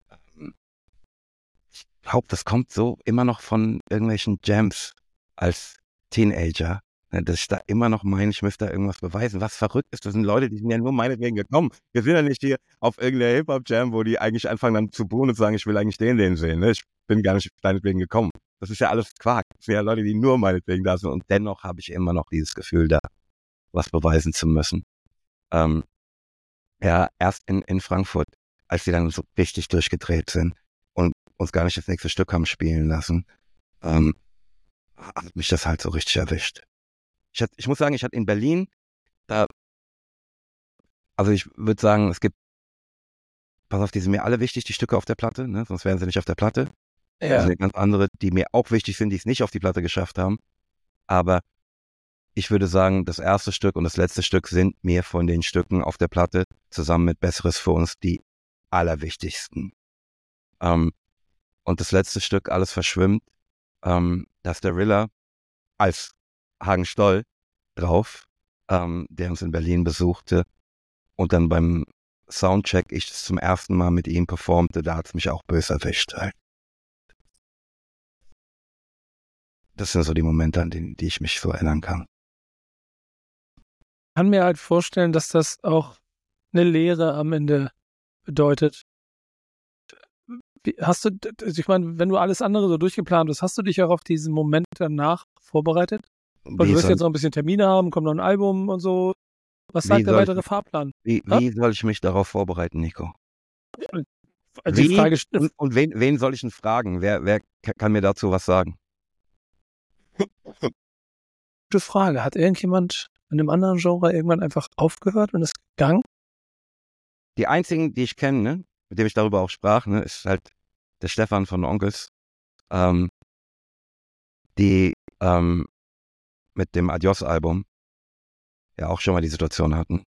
ich glaube, das kommt so immer noch von irgendwelchen Jams als Teenager, ne, dass ich da immer noch meine, ich müsste da irgendwas beweisen. Was verrückt ist, das sind Leute, die sind ja nur meinetwegen gekommen. Wir sind ja nicht hier auf irgendeiner Hip-Hop-Jam, wo die eigentlich anfangen dann zu buhen und sagen, ich will eigentlich den sehen. Ne? Ich bin gar nicht deinetwegen gekommen. Das ist ja alles Quark. Das sind ja Leute, die nur meinetwegen da sind. Und dennoch habe ich immer noch dieses Gefühl, da was beweisen zu müssen. Ja, erst in Frankfurt, als die dann so richtig durchgedreht sind und uns gar nicht das nächste Stück haben spielen lassen, hat mich das halt so richtig erwischt. Ich muss sagen, ich hatte in Berlin, also ich würde sagen, es gibt, pass auf, die sind mir alle wichtig, die Stücke auf der Platte, ne? Sonst wären sie nicht auf der Platte. Ja. Das sind ganz andere, die mir auch wichtig sind, die es nicht auf die Platte geschafft haben. Aber ich würde sagen, das erste Stück und das letzte Stück sind mir von den Stücken auf der Platte zusammen mit Besseres für uns die allerwichtigsten. Und das letzte Stück, Alles verschwimmt, da ist der Rilla als Hagen Stoll drauf, der uns in Berlin besuchte und dann beim Soundcheck ich das zum ersten Mal mit ihm performte, da hat es mich auch böse erwischt. Halt. Das sind so die Momente, an die ich mich so erinnern kann. Ich kann mir halt vorstellen, dass das auch eine Lehre am Ende bedeutet. Hast du, ich meine, wenn du alles andere so durchgeplant hast, hast du dich auch auf diesen Moment danach vorbereitet? Weil du wirst jetzt noch ein bisschen Termine haben, kommt noch ein Album und so. Was sagt der weitere Fahrplan? Wie soll ich mich darauf vorbereiten, Nico? Die Frage und wen soll ich denn fragen? Wer kann mir dazu was sagen? Gute Frage. Hat irgendjemand in einem anderen Genre irgendwann einfach aufgehört und ist gegangen? Die einzigen, die ich kenne, ne, mit dem ich darüber auch sprach, ne, ist halt der Stefan von Onkels, die mit dem Adios-Album ja auch schon mal die Situation hatten.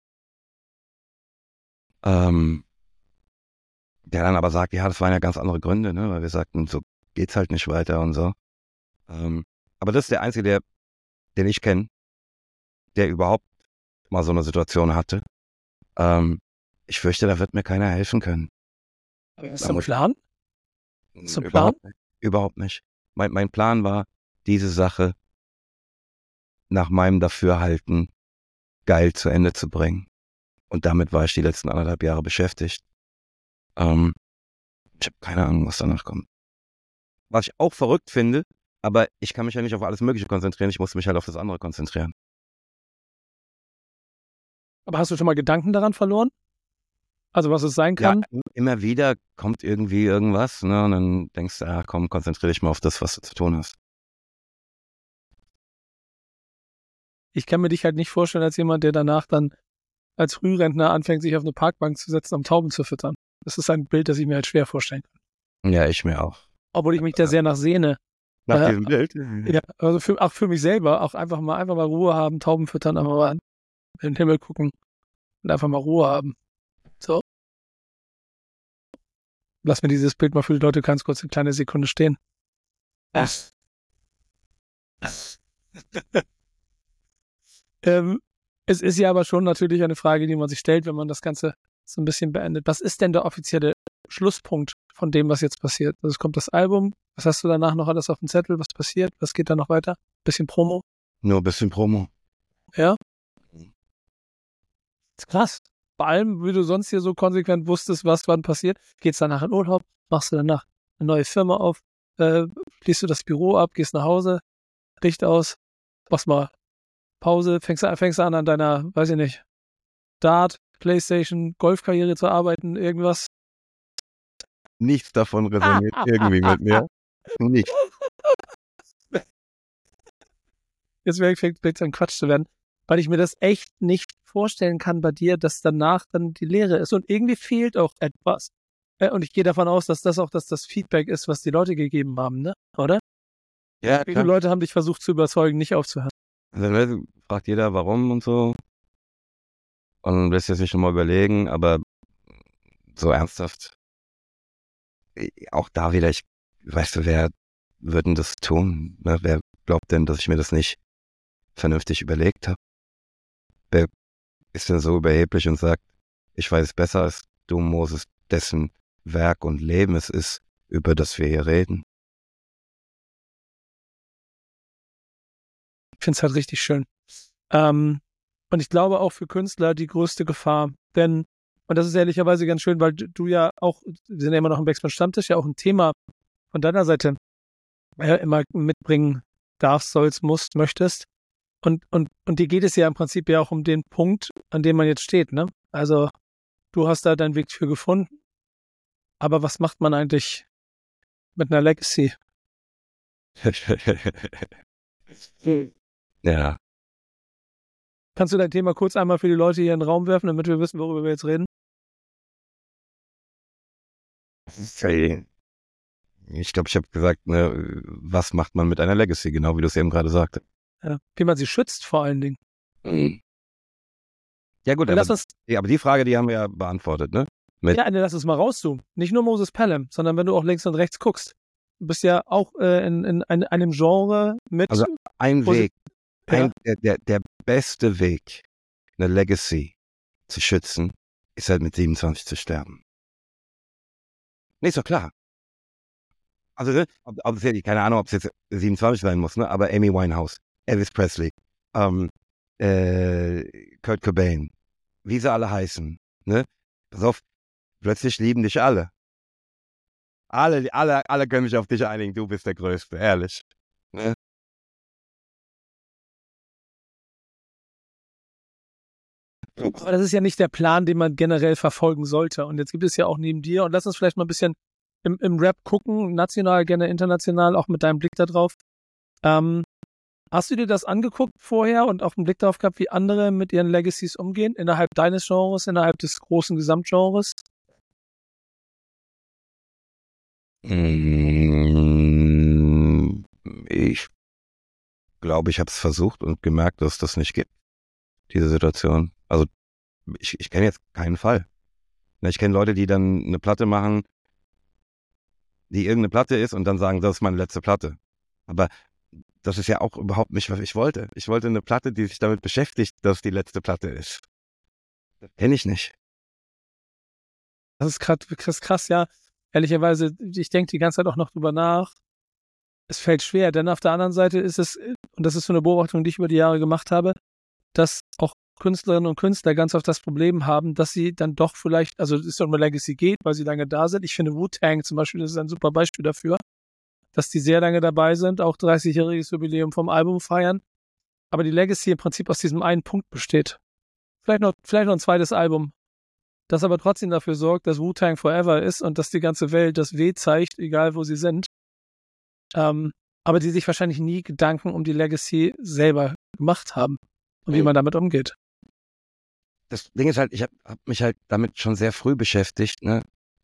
Der dann aber sagt, ja, das waren ja ganz andere Gründe, ne, weil wir sagten, so geht's halt nicht weiter und so. Aber das ist der Einzige, den ich kenne, der überhaupt mal so eine Situation hatte. Ich fürchte, da wird mir keiner helfen können. Ist das ein Plan? Überhaupt nicht. Mein Plan war, diese Sache nach meinem Dafürhalten geil zu Ende zu bringen. Und damit war ich die letzten 1,5 Jahre beschäftigt. Ich habe keine Ahnung, was danach kommt. Was ich auch verrückt finde, aber ich kann mich ja nicht auf alles Mögliche konzentrieren, ich muss mich halt auf das andere konzentrieren. Aber hast du schon mal Gedanken daran verloren? Also was es sein kann? Ja, immer wieder kommt irgendwie irgendwas, ne, und dann denkst du, komm, konzentriere dich mal auf das, was du zu tun hast. Ich kann mir dich halt nicht vorstellen als jemand, der danach dann als Frührentner anfängt, sich auf eine Parkbank zu setzen, um Tauben zu füttern. Das ist ein Bild, das ich mir halt schwer vorstellen kann. Ja, ich mir auch. Obwohl ich mich da sehr nach sehne. Nach diesem Bild? Ja, also für mich selber auch einfach mal Ruhe haben, Tauben füttern, einfach mal in den Himmel gucken und einfach mal Ruhe haben. So. Lass mir dieses Bild mal für die Leute ganz kurz eine kleine Sekunde stehen. Es ist ja aber schon natürlich eine Frage, die man sich stellt, wenn man das Ganze so ein bisschen beendet. Was ist denn der offizielle Schlusspunkt von dem, was jetzt passiert? Also es kommt das Album. Was hast du danach noch alles auf dem Zettel? Was passiert? Was geht da noch weiter? Bisschen Promo? Nur ein bisschen Promo. Ja? Das ist krass. Bei allem, wie du sonst hier so konsequent wusstest, was wann passiert, geht's danach in Urlaub, machst du danach eine neue Firma auf, schließt du das Büro ab, gehst nach Hause, Licht aus, machst mal Pause, fängst du an deiner, weiß ich nicht, Dart, Playstation, Golfkarriere zu arbeiten, irgendwas. Nichts davon resoniert irgendwie mit mir. Nicht. Jetzt fängt an Quatsch zu werden, weil ich mir das echt nicht vorstellen kann bei dir, dass danach dann die Lehre ist und irgendwie fehlt auch etwas. Und ich gehe davon aus, dass das auch das Feedback ist, was die Leute gegeben haben, ne? Oder? Ja, Wie viele Leute haben dich versucht zu überzeugen, nicht aufzuhören? Also fragt jeder, warum und so. Und lässt jetzt nicht nochmal überlegen, aber so ernsthaft. Auch da wieder, weißt du, wer würde denn das tun? Ne? Wer glaubt denn, dass ich mir das nicht vernünftig überlegt habe? Wer ist denn so überheblich und sagt, ich weiß besser als du, Moses, dessen Werk und Leben es ist, über das wir hier reden? Ich finde es halt richtig schön. Und ich glaube auch für Künstler die größte Gefahr, denn, und das ist ehrlicherweise ganz schön, weil du ja auch, wir sind ja immer noch im Backspin Stammtisch, ja auch ein Thema von deiner Seite immer mitbringen darfst, sollst, musst, möchtest. Und dir geht es ja im Prinzip ja auch um den Punkt, an dem man jetzt steht, ne? Also du hast da deinen Weg für gefunden. Aber was macht man eigentlich mit einer Legacy? Ja. Kannst du dein Thema kurz einmal für die Leute hier in den Raum werfen, damit wir wissen, worüber wir jetzt reden? Ich glaube, ich habe gesagt, ne, was macht man mit einer Legacy, genau wie du es eben gerade sagte. Ja. Wie man sie schützt, vor allen Dingen. Ja gut, Lass uns, aber die Frage, die haben wir ja beantwortet, ne? lass uns mal rauszoomen. Nicht nur Moses Pelham, sondern wenn du auch links und rechts guckst. Du bist ja auch in einem Genre mit... Also ein Weg, Ja. der beste Weg, eine Legacy zu schützen, ist halt mit 27 zu sterben. Nee, ist doch klar. Also, ne, ob es jetzt, keine Ahnung, ob es jetzt 27 sein muss, ne? Aber Amy Winehouse, Elvis Presley, Kurt Cobain, wie sie alle heißen, ne? Pass auf, plötzlich lieben dich alle. Alle können sich auf dich einigen, du bist der Größte, ehrlich. Ne? Aber das ist ja nicht der Plan, den man generell verfolgen sollte. Und jetzt gibt es ja auch neben dir, und lass uns vielleicht mal ein bisschen im Rap gucken, national, gerne international, auch mit deinem Blick da drauf. Hast du dir das angeguckt vorher und auch einen Blick darauf gehabt, wie andere mit ihren Legacies umgehen, innerhalb deines Genres, innerhalb des großen Gesamtgenres? Ich glaube, ich habe es versucht und gemerkt, dass es das nicht gibt, diese Situation. Also ich kenne jetzt keinen Fall. Ich kenne Leute, die dann eine Platte machen, die irgendeine Platte ist und dann sagen, das ist meine letzte Platte. Aber das ist ja auch überhaupt nicht, was ich wollte. Ich wollte eine Platte, die sich damit beschäftigt, dass die letzte Platte ist. Das kenne ich nicht. Das ist krass, ja. Ehrlicherweise, ich denke die ganze Zeit auch noch drüber nach. Es fällt schwer, denn auf der anderen Seite ist es, und das ist so eine Beobachtung, die ich über die Jahre gemacht habe, dass auch Künstlerinnen und Künstler ganz oft das Problem haben, dass sie dann doch vielleicht, also es ist um eine Legacy geht, weil sie lange da sind. Ich finde Wu-Tang zum Beispiel, das ist ein super Beispiel dafür, dass die sehr lange dabei sind, auch 30-jähriges Jubiläum vom Album feiern, aber die Legacy im Prinzip aus diesem einen Punkt besteht. Vielleicht noch ein zweites Album, das aber trotzdem dafür sorgt, dass Wu-Tang Forever ist und dass die ganze Welt das Weh zeigt, egal wo sie sind. Aber die sich wahrscheinlich nie Gedanken um die Legacy selber gemacht haben und wie man damit umgeht. Das Ding ist halt, ich hab mich halt damit schon sehr früh beschäftigt, ne?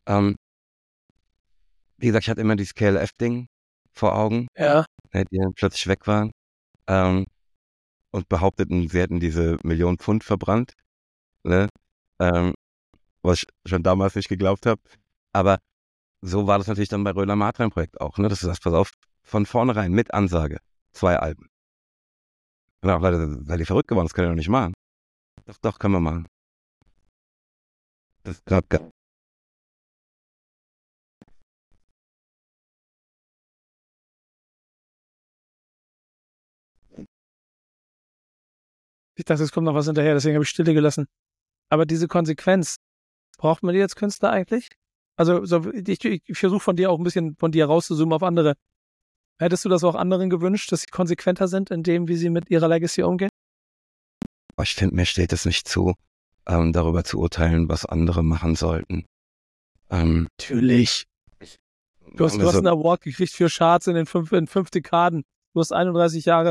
Wie gesagt, ich hatte immer dieses KLF-Ding vor Augen, Ja. ne, die dann plötzlich weg waren, und behaupteten, sie hätten diese Million Pfund verbrannt, ne? Was ich schon damals nicht geglaubt habe. Aber so war das natürlich dann bei Röhler-Martrand-Projekt auch, ne? Das ist das, pass auf, von vornherein mit Ansage, 2 Alben. Und auch Leute, weil die verrückt geworden, das können wir doch nicht machen. Doch, können wir machen. Das ist gerade geil. Ich dachte, es kommt noch was hinterher, deswegen habe ich Stille gelassen. Aber diese Konsequenz, braucht man die als Künstler eigentlich? Also ich versuche von dir auch ein bisschen von dir rauszuzoomen auf andere. Hättest du das auch anderen gewünscht, dass sie konsequenter sind in dem, wie sie mit ihrer Legacy umgehen? Ich finde, mir steht es nicht zu, darüber zu urteilen, was andere machen sollten. Natürlich. Du hast einen Award gekriegt für Charts in 5 Dekaden. Du hast 31 Jahre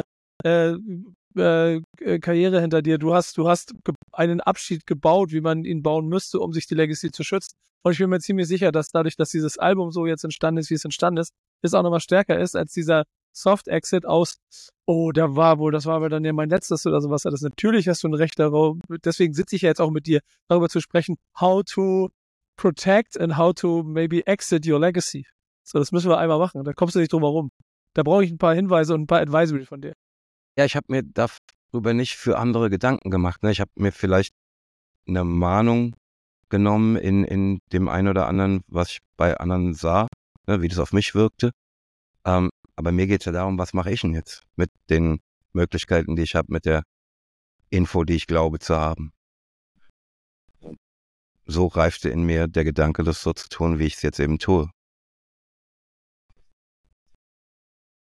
Karriere hinter dir. Du hast einen Abschied gebaut, wie man ihn bauen müsste, um sich die Legacy zu schützen. Und ich bin mir ziemlich sicher, dass dadurch, dass dieses Album so jetzt entstanden ist, wie es entstanden ist, es auch nochmal stärker ist als dieser Soft-Exit aus, das war wohl dann ja mein letztes oder sowas. Das natürlich hast du ein Recht darauf. Deswegen sitze ich ja jetzt auch mit dir, darüber zu sprechen, how to protect and how to maybe exit your legacy. So, das müssen wir einmal machen. Da kommst du nicht drum herum. Da brauche ich ein paar Hinweise und ein paar Advisory von dir. Ja, ich habe mir darüber nicht für andere Gedanken gemacht. Ne? Ich habe mir vielleicht eine Mahnung genommen in dem einen oder anderen, was ich bei anderen sah, ne? Wie das auf mich wirkte. Aber mir geht es ja darum, was mache ich denn jetzt mit den Möglichkeiten, die ich habe, mit der Info, die ich glaube zu haben. So reifte in mir der Gedanke, das so zu tun, wie ich es jetzt eben tue.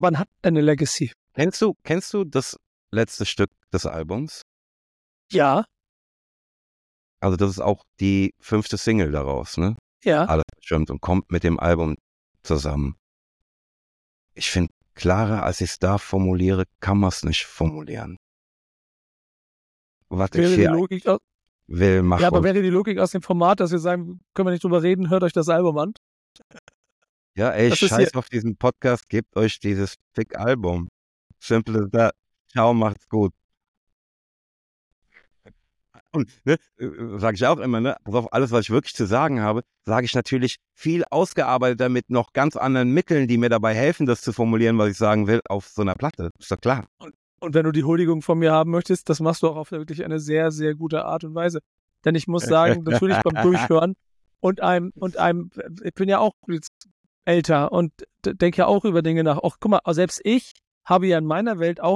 man hat eine Legacy. Kennst du das letzte Stück des Albums? Ja, Also das ist auch die 5. Single daraus, ne? ja. Alles stimmt und kommt mit dem Album zusammen. Ich finde, klarer als ich es da formuliere, kann man es nicht formulieren. Was ich Wäre die hier Logik aus, will ja, machen. aber wäre die Logik aus dem Format, dass wir sagen, können wir nicht drüber reden, hört euch das Album an. Ja, ey, Das ist scheiß auf diesen Podcast, gebt euch dieses Fick-Album. Simple as that. Ciao, macht's gut. Und ne, sage ich auch immer, ne, pass auf, alles, was ich wirklich zu sagen habe, sage ich natürlich viel ausgearbeiteter mit noch ganz anderen Mitteln, die mir dabei helfen, das zu formulieren, was ich sagen will, auf so einer Platte. Ist doch klar. Und wenn du die Huldigung von mir haben möchtest, das machst du auch auf wirklich eine sehr, sehr gute Art und Weise. Denn ich muss sagen, natürlich beim Durchhören ich bin ja auch jetzt älter und denke ja auch über Dinge nach. Auch, guck mal, selbst ich habe ja in meiner Welt auch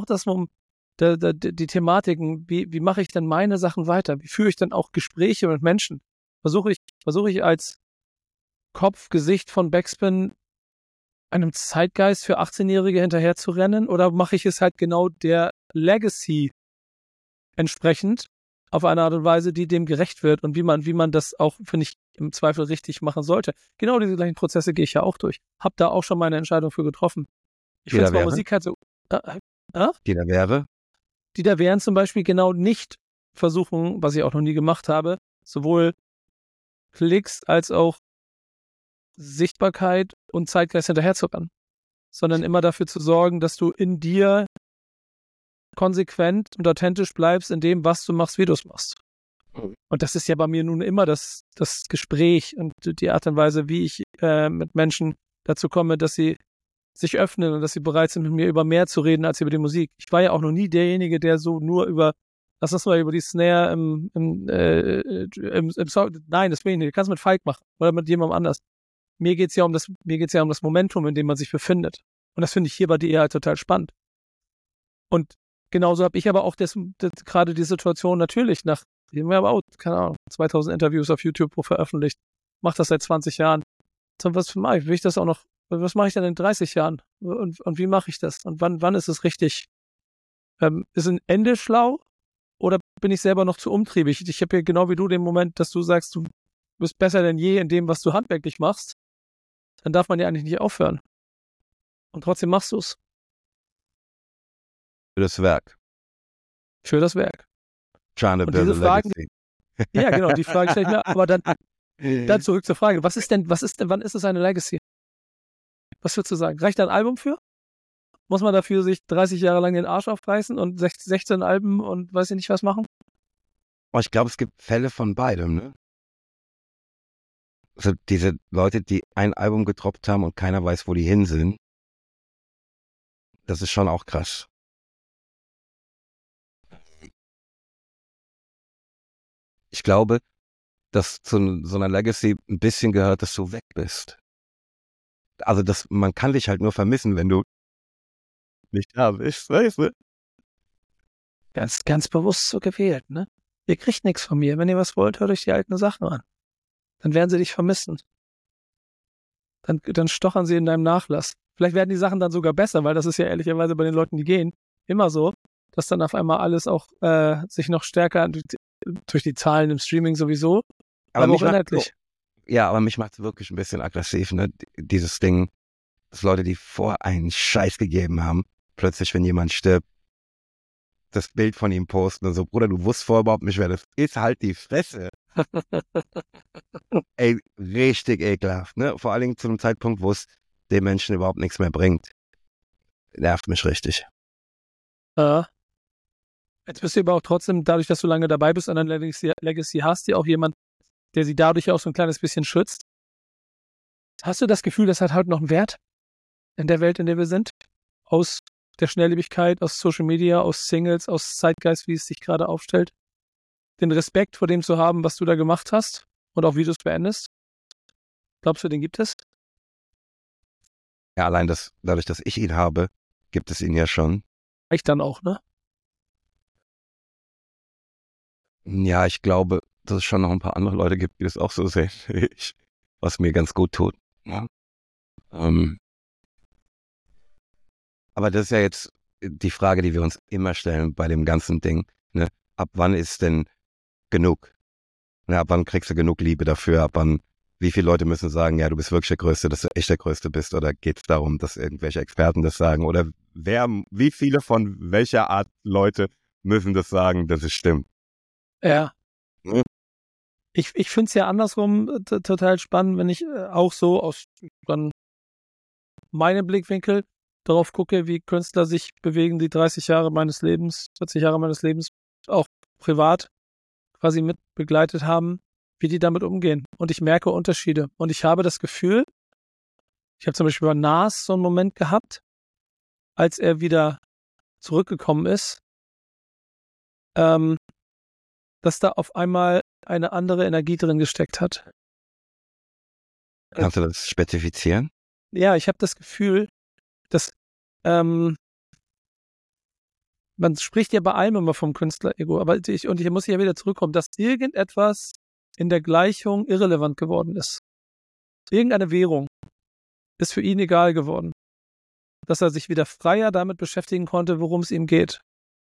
die Thematiken, wie mache ich denn meine Sachen weiter? Wie führe ich dann auch Gespräche mit Menschen? Versuche ich als Kopf, Gesicht von Backspin einem Zeitgeist für 18-Jährige hinterher zu rennen oder mache ich es halt genau der Legacy entsprechend auf eine Art und Weise, die dem gerecht wird und wie man das auch, finde ich, im Zweifel richtig machen sollte. Genau diese gleichen Prozesse gehe ich ja auch durch. Hab da auch schon meine Entscheidung für getroffen. Ich finde zwar Musik halt so, Die da wäre? die da wären zum Beispiel genau nicht versuchen, was ich auch noch nie gemacht habe, sowohl Klicks als auch Sichtbarkeit und Zeitgeist hinterherzurennen, sondern immer dafür zu sorgen, dass du in dir konsequent und authentisch bleibst in dem, was du machst, wie du es machst. Und das ist ja bei mir nun immer das Gespräch und die Art und Weise, wie ich mit Menschen dazu komme, dass sie sich öffnen und dass sie bereit sind, mit mir über mehr zu reden als über die Musik. Ich war ja auch noch nie derjenige, der so nur lass uns mal über die Snare im Song, nein, das will ich nicht, du kannst mit Falk machen oder mit jemandem anders. Mir geht's ja um das Momentum, in dem man sich befindet. Und das finde ich hier bei dir halt total spannend. Und genauso habe ich aber auch gerade die Situation natürlich wir haben aber auch, keine Ahnung, 2000 Interviews auf YouTube veröffentlicht. Mach das seit 20 Jahren. So, was mache ich? Will ich das auch noch, was mache ich denn in 30 Jahren? Und wie mache ich das? Und wann ist es richtig? Ist ein Ende schlau? Oder bin ich selber noch zu umtriebig? Ich habe ja genau wie du den Moment, dass du sagst, du bist besser denn je in dem, was du handwerklich machst. Dann darf man ja eigentlich nicht aufhören. Und trotzdem machst du es. Für das Werk. Für das Werk. Trying to Und build diese a Fragen, legacy. ja genau, die Frage stelle ich mir, aber dann zurück zur Frage, wann ist es eine Legacy? Was würdest du sagen? Reicht da ein Album für? Muss man dafür sich 30 Jahre lang den Arsch aufreißen und 16 Alben und weiß ich nicht was machen? Aber ich glaube, es gibt Fälle von beidem, ne? Also diese Leute, die ein Album getroppt haben und keiner weiß, wo die hin sind, das ist schon auch krass. Ich glaube, dass zu so einer Legacy ein bisschen gehört, dass du weg bist. Also man kann dich halt nur vermissen, wenn du nicht da bist, weißt du? Ganz, ganz bewusst so gewählt, ne? Ihr kriegt nichts von mir. Wenn ihr was wollt, hört euch die alten Sachen an. Dann werden sie dich vermissen. Dann stochern sie in deinem Nachlass. Vielleicht werden die Sachen dann sogar besser, weil das ist ja ehrlicherweise bei den Leuten, die gehen, immer so, dass dann auf einmal alles auch sich noch stärker durch die Zahlen im Streaming sowieso, aber auch inhaltlich. Ja, aber mich macht es wirklich ein bisschen aggressiv, ne? Dieses Ding, dass Leute, die vorher einen Scheiß gegeben haben, plötzlich, wenn jemand stirbt, das Bild von ihm posten und so, Bruder, du wusstest vorher überhaupt nicht, wer das ist, halt die Fresse. Ey, richtig ekelhaft, ne? Vor allen Dingen zu einem Zeitpunkt, wo es den Menschen überhaupt nichts mehr bringt. Nervt mich richtig. Jetzt bist du aber auch trotzdem, dadurch, dass du lange dabei bist und eine Legacy hast, ja auch jemand, der sie dadurch auch so ein kleines bisschen schützt. Hast du das Gefühl, das hat halt noch einen Wert in der Welt, in der wir sind? Aus der Schnelllebigkeit, aus Social Media, aus Singles, aus Zeitgeist, wie es sich gerade aufstellt? Den Respekt vor dem zu haben, was du da gemacht hast und auch wie du es beendest? Glaubst du, den gibt es? Ja, allein dadurch, dass ich ihn habe, gibt es ihn ja schon. Reicht dann auch, ne? Ja, ich glaube, dass es schon noch ein paar andere Leute gibt, die das auch so sehen, wie ich, was mir ganz gut tut. Ja. Aber das ist ja jetzt die Frage, die wir uns immer stellen bei dem ganzen Ding. Ne? Ab wann ist denn genug? Ne, ab wann kriegst du genug Liebe dafür? Ab wann, wie viele Leute müssen sagen, ja, du bist wirklich der Größte, dass du echt der Größte bist? Oder geht es darum, dass irgendwelche Experten das sagen? Oder wie viele von welcher Art Leute müssen das sagen, dass es stimmt? Ja. Ne? Ich finde es ja andersrum total spannend, wenn ich auch so aus dann meinem Blickwinkel darauf gucke, wie Künstler sich bewegen, die 30 Jahre meines Lebens, 40 Jahre meines Lebens auch privat quasi mit begleitet haben, wie die damit umgehen. Und ich merke Unterschiede. Und ich habe das Gefühl, ich habe zum Beispiel bei Nas so einen Moment gehabt, als er wieder zurückgekommen ist, dass da auf einmal eine andere Energie drin gesteckt hat. Kannst du das spezifizieren? Ja, ich habe das Gefühl, dass man spricht ja bei allem immer vom Künstler-Ego, aber ich muss ja wieder zurückkommen, dass irgendetwas in der Gleichung irrelevant geworden ist. Irgendeine Währung ist für ihn egal geworden. Dass er sich wieder freier damit beschäftigen konnte, worum es ihm geht.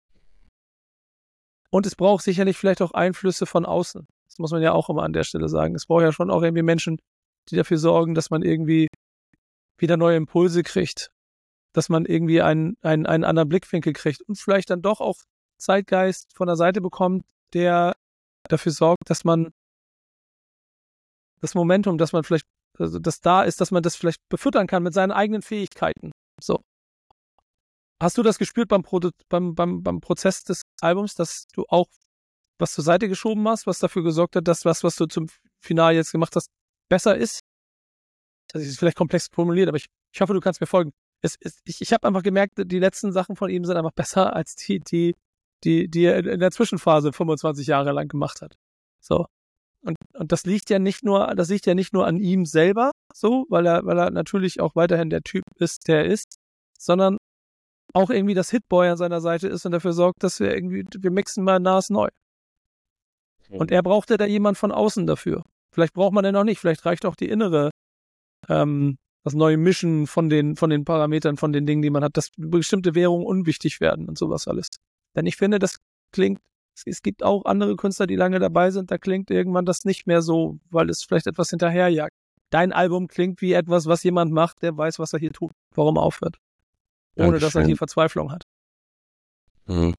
Und es braucht sicherlich vielleicht auch Einflüsse von außen. Das muss man ja auch immer an der Stelle sagen. Es braucht ja schon auch irgendwie Menschen, die dafür sorgen, dass man irgendwie wieder neue Impulse kriegt. Dass man irgendwie einen anderen Blickwinkel kriegt. Und vielleicht dann doch auch Zeitgeist von der Seite bekommt, der dafür sorgt, dass man das Momentum, dass man vielleicht, also das da ist, dass man das vielleicht befüttern kann mit seinen eigenen Fähigkeiten. So. Hast du das gespürt beim Prozess des Albums, dass du auch was zur Seite geschoben hast, was dafür gesorgt hat, dass was du zum Finale jetzt gemacht hast, besser ist? Das ist vielleicht komplex formuliert, aber ich hoffe, du kannst mir folgen. Ich habe einfach gemerkt, die letzten Sachen von ihm sind einfach besser als die er in der Zwischenphase 25 Jahre lang gemacht hat. So. Und das liegt ja nicht nur an ihm selber, so, weil er natürlich auch weiterhin der Typ ist, der er ist, sondern auch irgendwie das Hitboy an seiner Seite ist und dafür sorgt, dass wir mixen mal Nas neu. Und er brauchte da jemand von außen dafür. Vielleicht braucht man den noch nicht, vielleicht reicht auch die innere, das neue Mischen von den Parametern, von den Dingen, die man hat, dass bestimmte Währungen unwichtig werden und sowas alles. Denn ich finde, das klingt, es gibt auch andere Künstler, die lange dabei sind, da klingt irgendwann das nicht mehr so, weil es vielleicht etwas hinterherjagt. Dein Album klingt wie etwas, was jemand macht, der weiß, was er hier tut, warum er aufhört. Ohne dass er hier Verzweiflung hat. Mhm.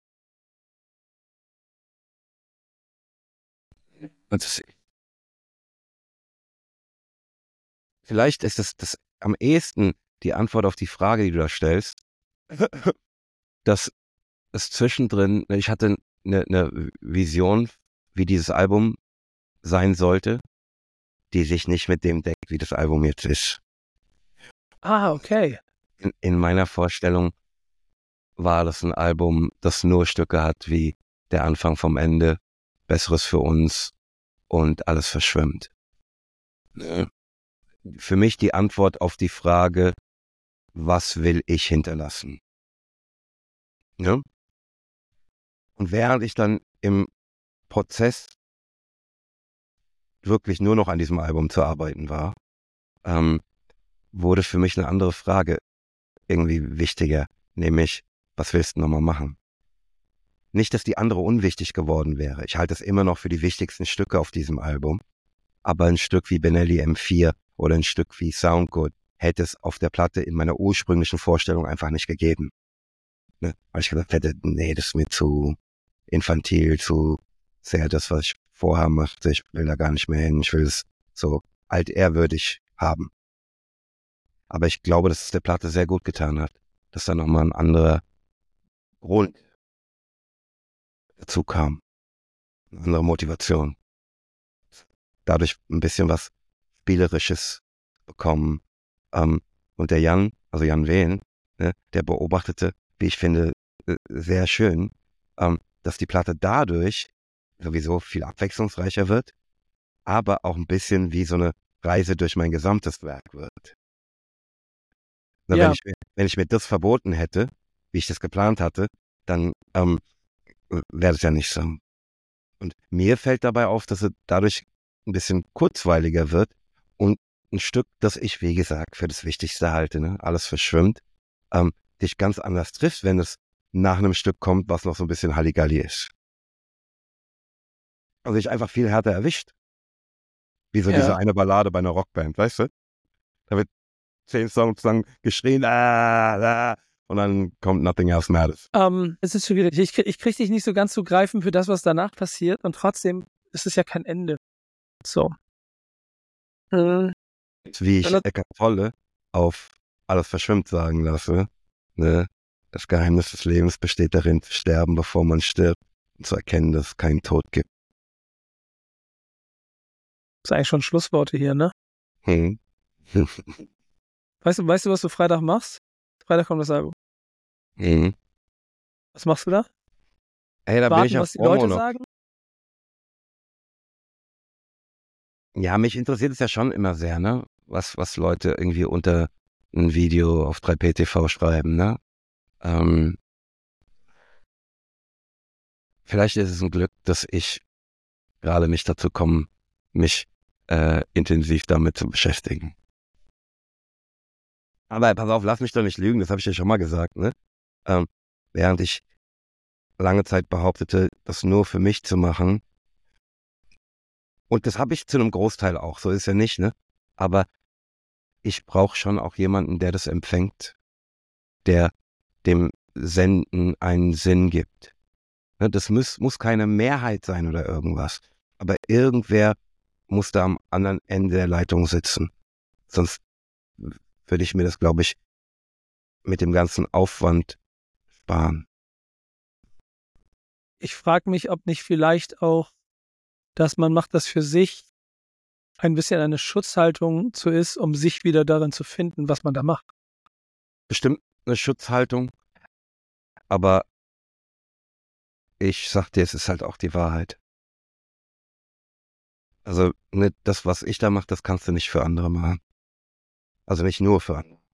Vielleicht ist das am ehesten die Antwort auf die Frage, die du da stellst, dass es zwischendrin, ich hatte eine Vision, wie dieses Album sein sollte, die sich nicht mit dem deckt, wie das Album jetzt ist. Ah, okay. In meiner Vorstellung war das ein Album, das nur Stücke hat wie Der Anfang vom Ende, Besseres für uns und Alles verschwimmt. Für mich die Antwort auf die Frage, was will ich hinterlassen? Ja? Und während ich dann im Prozess wirklich nur noch an diesem Album zu arbeiten war, wurde für mich eine andere Frage irgendwie wichtiger, nämlich, was willst du nochmal machen? Nicht, dass die andere unwichtig geworden wäre. Ich halte es immer noch für die wichtigsten Stücke auf diesem Album. Aber ein Stück wie Benelli M4 oder ein Stück wie Soundgood hätte es auf der Platte in meiner ursprünglichen Vorstellung einfach nicht gegeben. Ne? Weil ich gesagt hätte, nee, das ist mir zu infantil, zu sehr das, was ich vorher machte. Ich will da gar nicht mehr hin. Ich will es so altehrwürdig haben. Aber ich glaube, dass es der Platte sehr gut getan hat, dass da nochmal ein anderer Grund dazu kam. Eine andere Motivation. Dadurch ein bisschen was Spielerisches bekommen. Und der Jan, also Jan Wehn, ne, der beobachtete, wie ich finde, sehr schön, dass die Platte dadurch sowieso viel abwechslungsreicher wird, aber auch ein bisschen wie so eine Reise durch mein gesamtes Werk wird. Na, Ja. wenn ich mir das verboten hätte, wie ich das geplant hatte, dann wäre das ja nicht so. Und mir fällt dabei auf, dass es dadurch ein bisschen kurzweiliger wird und ein Stück, das ich, wie gesagt, für das Wichtigste halte, ne? Alles verschwimmt, dich ganz anders trifft, wenn es nach einem Stück kommt, was noch so ein bisschen Halligalli ist. Also dich einfach viel härter erwischt. Wie so diese eine Ballade bei einer Rockband, weißt du? Da wird 10 Songs lang geschrien, und dann kommt Nothing Else Matters. Es ist schwierig. Ich krieg dich nicht so ganz zu greifen für das, was danach passiert, und trotzdem ist es ja kein Ende. So. Wie ich Eckart Tolle auf Alles verschwimmt sagen lasse, ne? Das Geheimnis des Lebens besteht darin, zu sterben, bevor man stirbt, und zu erkennen, dass es keinen Tod gibt. Das ist eigentlich schon Schlussworte hier, ne? Weißt du, was du Freitag machst? Freitag kommt das Album. Was machst du da? Ey, da Warten, bin ich was die Leute sagen? Ja, mich interessiert es ja schon immer sehr, ne? Was Leute irgendwie unter ein Video auf 3PTV schreiben, ne? Vielleicht ist es ein Glück, dass ich gerade nicht dazu komme, mich intensiv damit zu beschäftigen. Aber pass auf, lass mich doch nicht lügen, das habe ich dir schon mal gesagt, ne? Während ich lange Zeit behauptete, das nur für mich zu machen, und das habe ich zu einem Großteil auch, so ist ja nicht, ne? Aber ich brauche schon auch jemanden, der das empfängt, der dem Senden einen Sinn gibt. Ne? Das muss keine Mehrheit sein oder irgendwas, aber irgendwer muss da am anderen Ende der Leitung sitzen. Sonst würde ich mir das, glaube ich, mit dem ganzen Aufwand sparen. Ich frage mich, ob nicht vielleicht auch, dass man macht das für sich, ein bisschen eine Schutzhaltung zu ist, um sich wieder darin zu finden, was man da macht. Bestimmt eine Schutzhaltung, aber ich sag dir, es ist halt auch die Wahrheit. Also ne, das, was ich da mache, das kannst du nicht für andere machen. Also nicht nur für andere.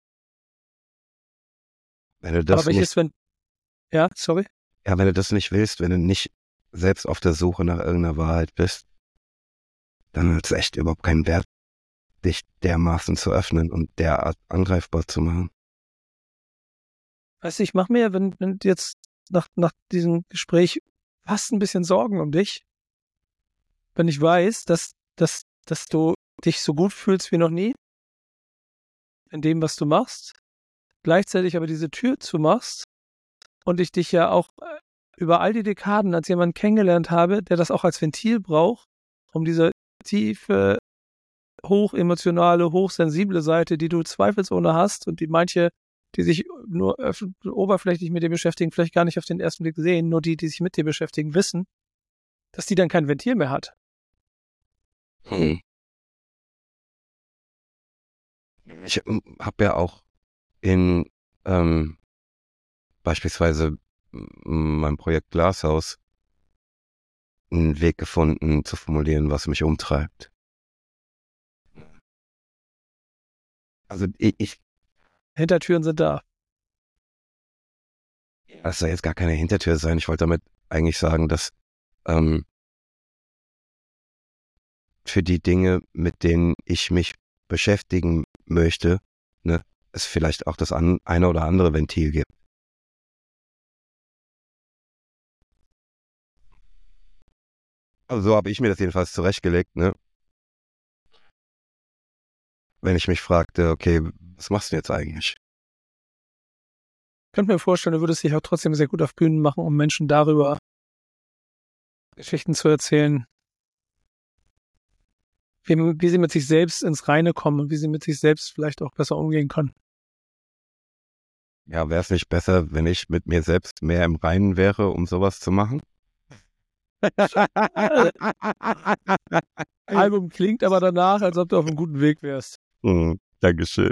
Wenn du das Aber welches, wenn... Ja, sorry? Ja, wenn du das nicht willst, wenn du nicht selbst auf der Suche nach irgendeiner Wahrheit bist, dann hat es echt überhaupt keinen Wert, dich dermaßen zu öffnen und derart angreifbar zu machen. Weißt du, ich mache mir, wenn jetzt nach diesem Gespräch fast ein bisschen Sorgen um dich, wenn ich weiß, dass du dich so gut fühlst wie noch nie in dem, was du machst, gleichzeitig aber diese Tür zumachst und ich dich ja auch über all die Dekaden als jemand kennengelernt habe, der das auch als Ventil braucht, um diese tiefe, hochemotionale, hochsensible Seite, die du zweifelsohne hast und die manche, die sich nur oberflächlich mit dir beschäftigen, vielleicht gar nicht auf den ersten Blick sehen, nur die sich mit dir beschäftigen, wissen, dass die dann kein Ventil mehr hat. Ich habe ja auch in beispielsweise meinem Projekt Glashaus einen Weg gefunden, zu formulieren, was mich umtreibt. Also ich Hintertüren sind da. Das soll jetzt gar keine Hintertür sein. Ich wollte damit eigentlich sagen, dass für die Dinge, mit denen ich mich beschäftigen möchte, ne, es vielleicht auch das eine oder andere Ventil gibt. Also so habe ich mir das jedenfalls zurechtgelegt, ne? Wenn ich mich fragte, okay, was machst du jetzt eigentlich? Ich könnte mir vorstellen, du würdest dich auch trotzdem sehr gut auf Bühnen machen, um Menschen darüber Geschichten zu erzählen, wie sie mit sich selbst ins Reine kommen und wie sie mit sich selbst vielleicht auch besser umgehen können. Ja, wäre es nicht besser, wenn ich mit mir selbst mehr im Reinen wäre, um sowas zu machen? Album klingt aber danach, als ob du auf einem guten Weg wärst. Dankeschön.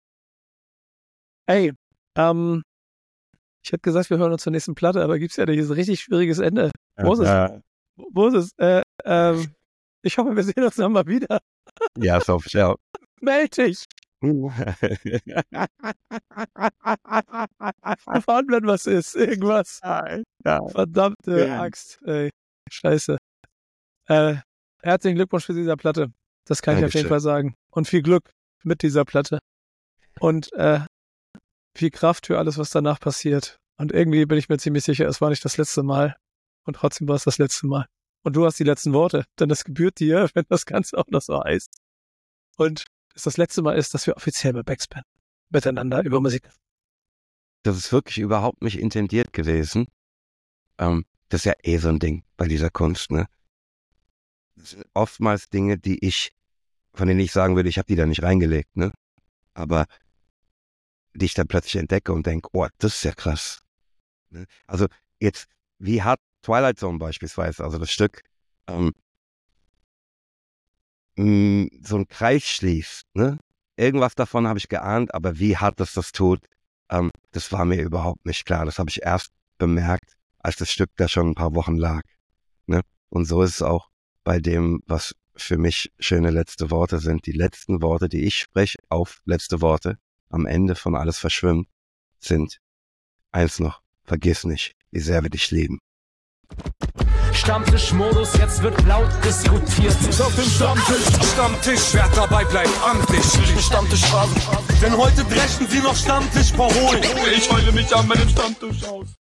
Ey, ich hätte gesagt, wir hören uns zur nächsten Platte, aber gibt's ja nicht. Das ist ein richtig schwieriges Ende. Wo ist es? Wo ist es? Ich hoffe, wir sehen uns dann mal wieder. Ja, ist auf Schau. Meld dich. Erfahren, wenn was ist. Irgendwas. Ja. Verdammte Axt. Ey, scheiße. Herzlichen Glückwunsch für diese Platte. Das kann ich auf jeden Fall sagen. Und viel Glück mit dieser Platte. Und viel Kraft für alles, was danach passiert. Und irgendwie bin ich mir ziemlich sicher, es war nicht das letzte Mal. Und trotzdem war es das letzte Mal. Und du hast die letzten Worte, denn es gebührt dir, wenn das Ganze auch noch so heißt. Und es das letzte Mal ist, dass wir offiziell bei Backspin miteinander über Musik. Das ist wirklich überhaupt nicht intendiert gewesen. Das ist ja so ein Ding bei dieser Kunst, ne? Das sind oftmals Dinge, von denen ich sagen würde, ich habe die da nicht reingelegt, ne? Aber die ich dann plötzlich entdecke und denke, oh, das ist ja krass. Ne? Also jetzt, wie hat Twilight Zone beispielsweise, also das Stück, so ein Kreis schließt, ne? Irgendwas davon habe ich geahnt, aber wie hart das tut, das war mir überhaupt nicht klar. Das habe ich erst bemerkt, als das Stück da schon ein paar Wochen lag. Ne? Und so ist es auch bei dem, was für mich schöne letzte Worte sind. Die letzten Worte, die ich spreche, auf letzte Worte, am Ende von Alles verschwimmt, sind eins noch, vergiss nicht, wie sehr wir dich lieben. Stammtischmodus, jetzt wird laut diskutiert. Auf dem Stammtisch, wer dabei bleibt, amtlich. Stammtischphase, denn heute brechen sie noch Stammtisch verholen. Ich heule mich an meinem Stammtisch aus.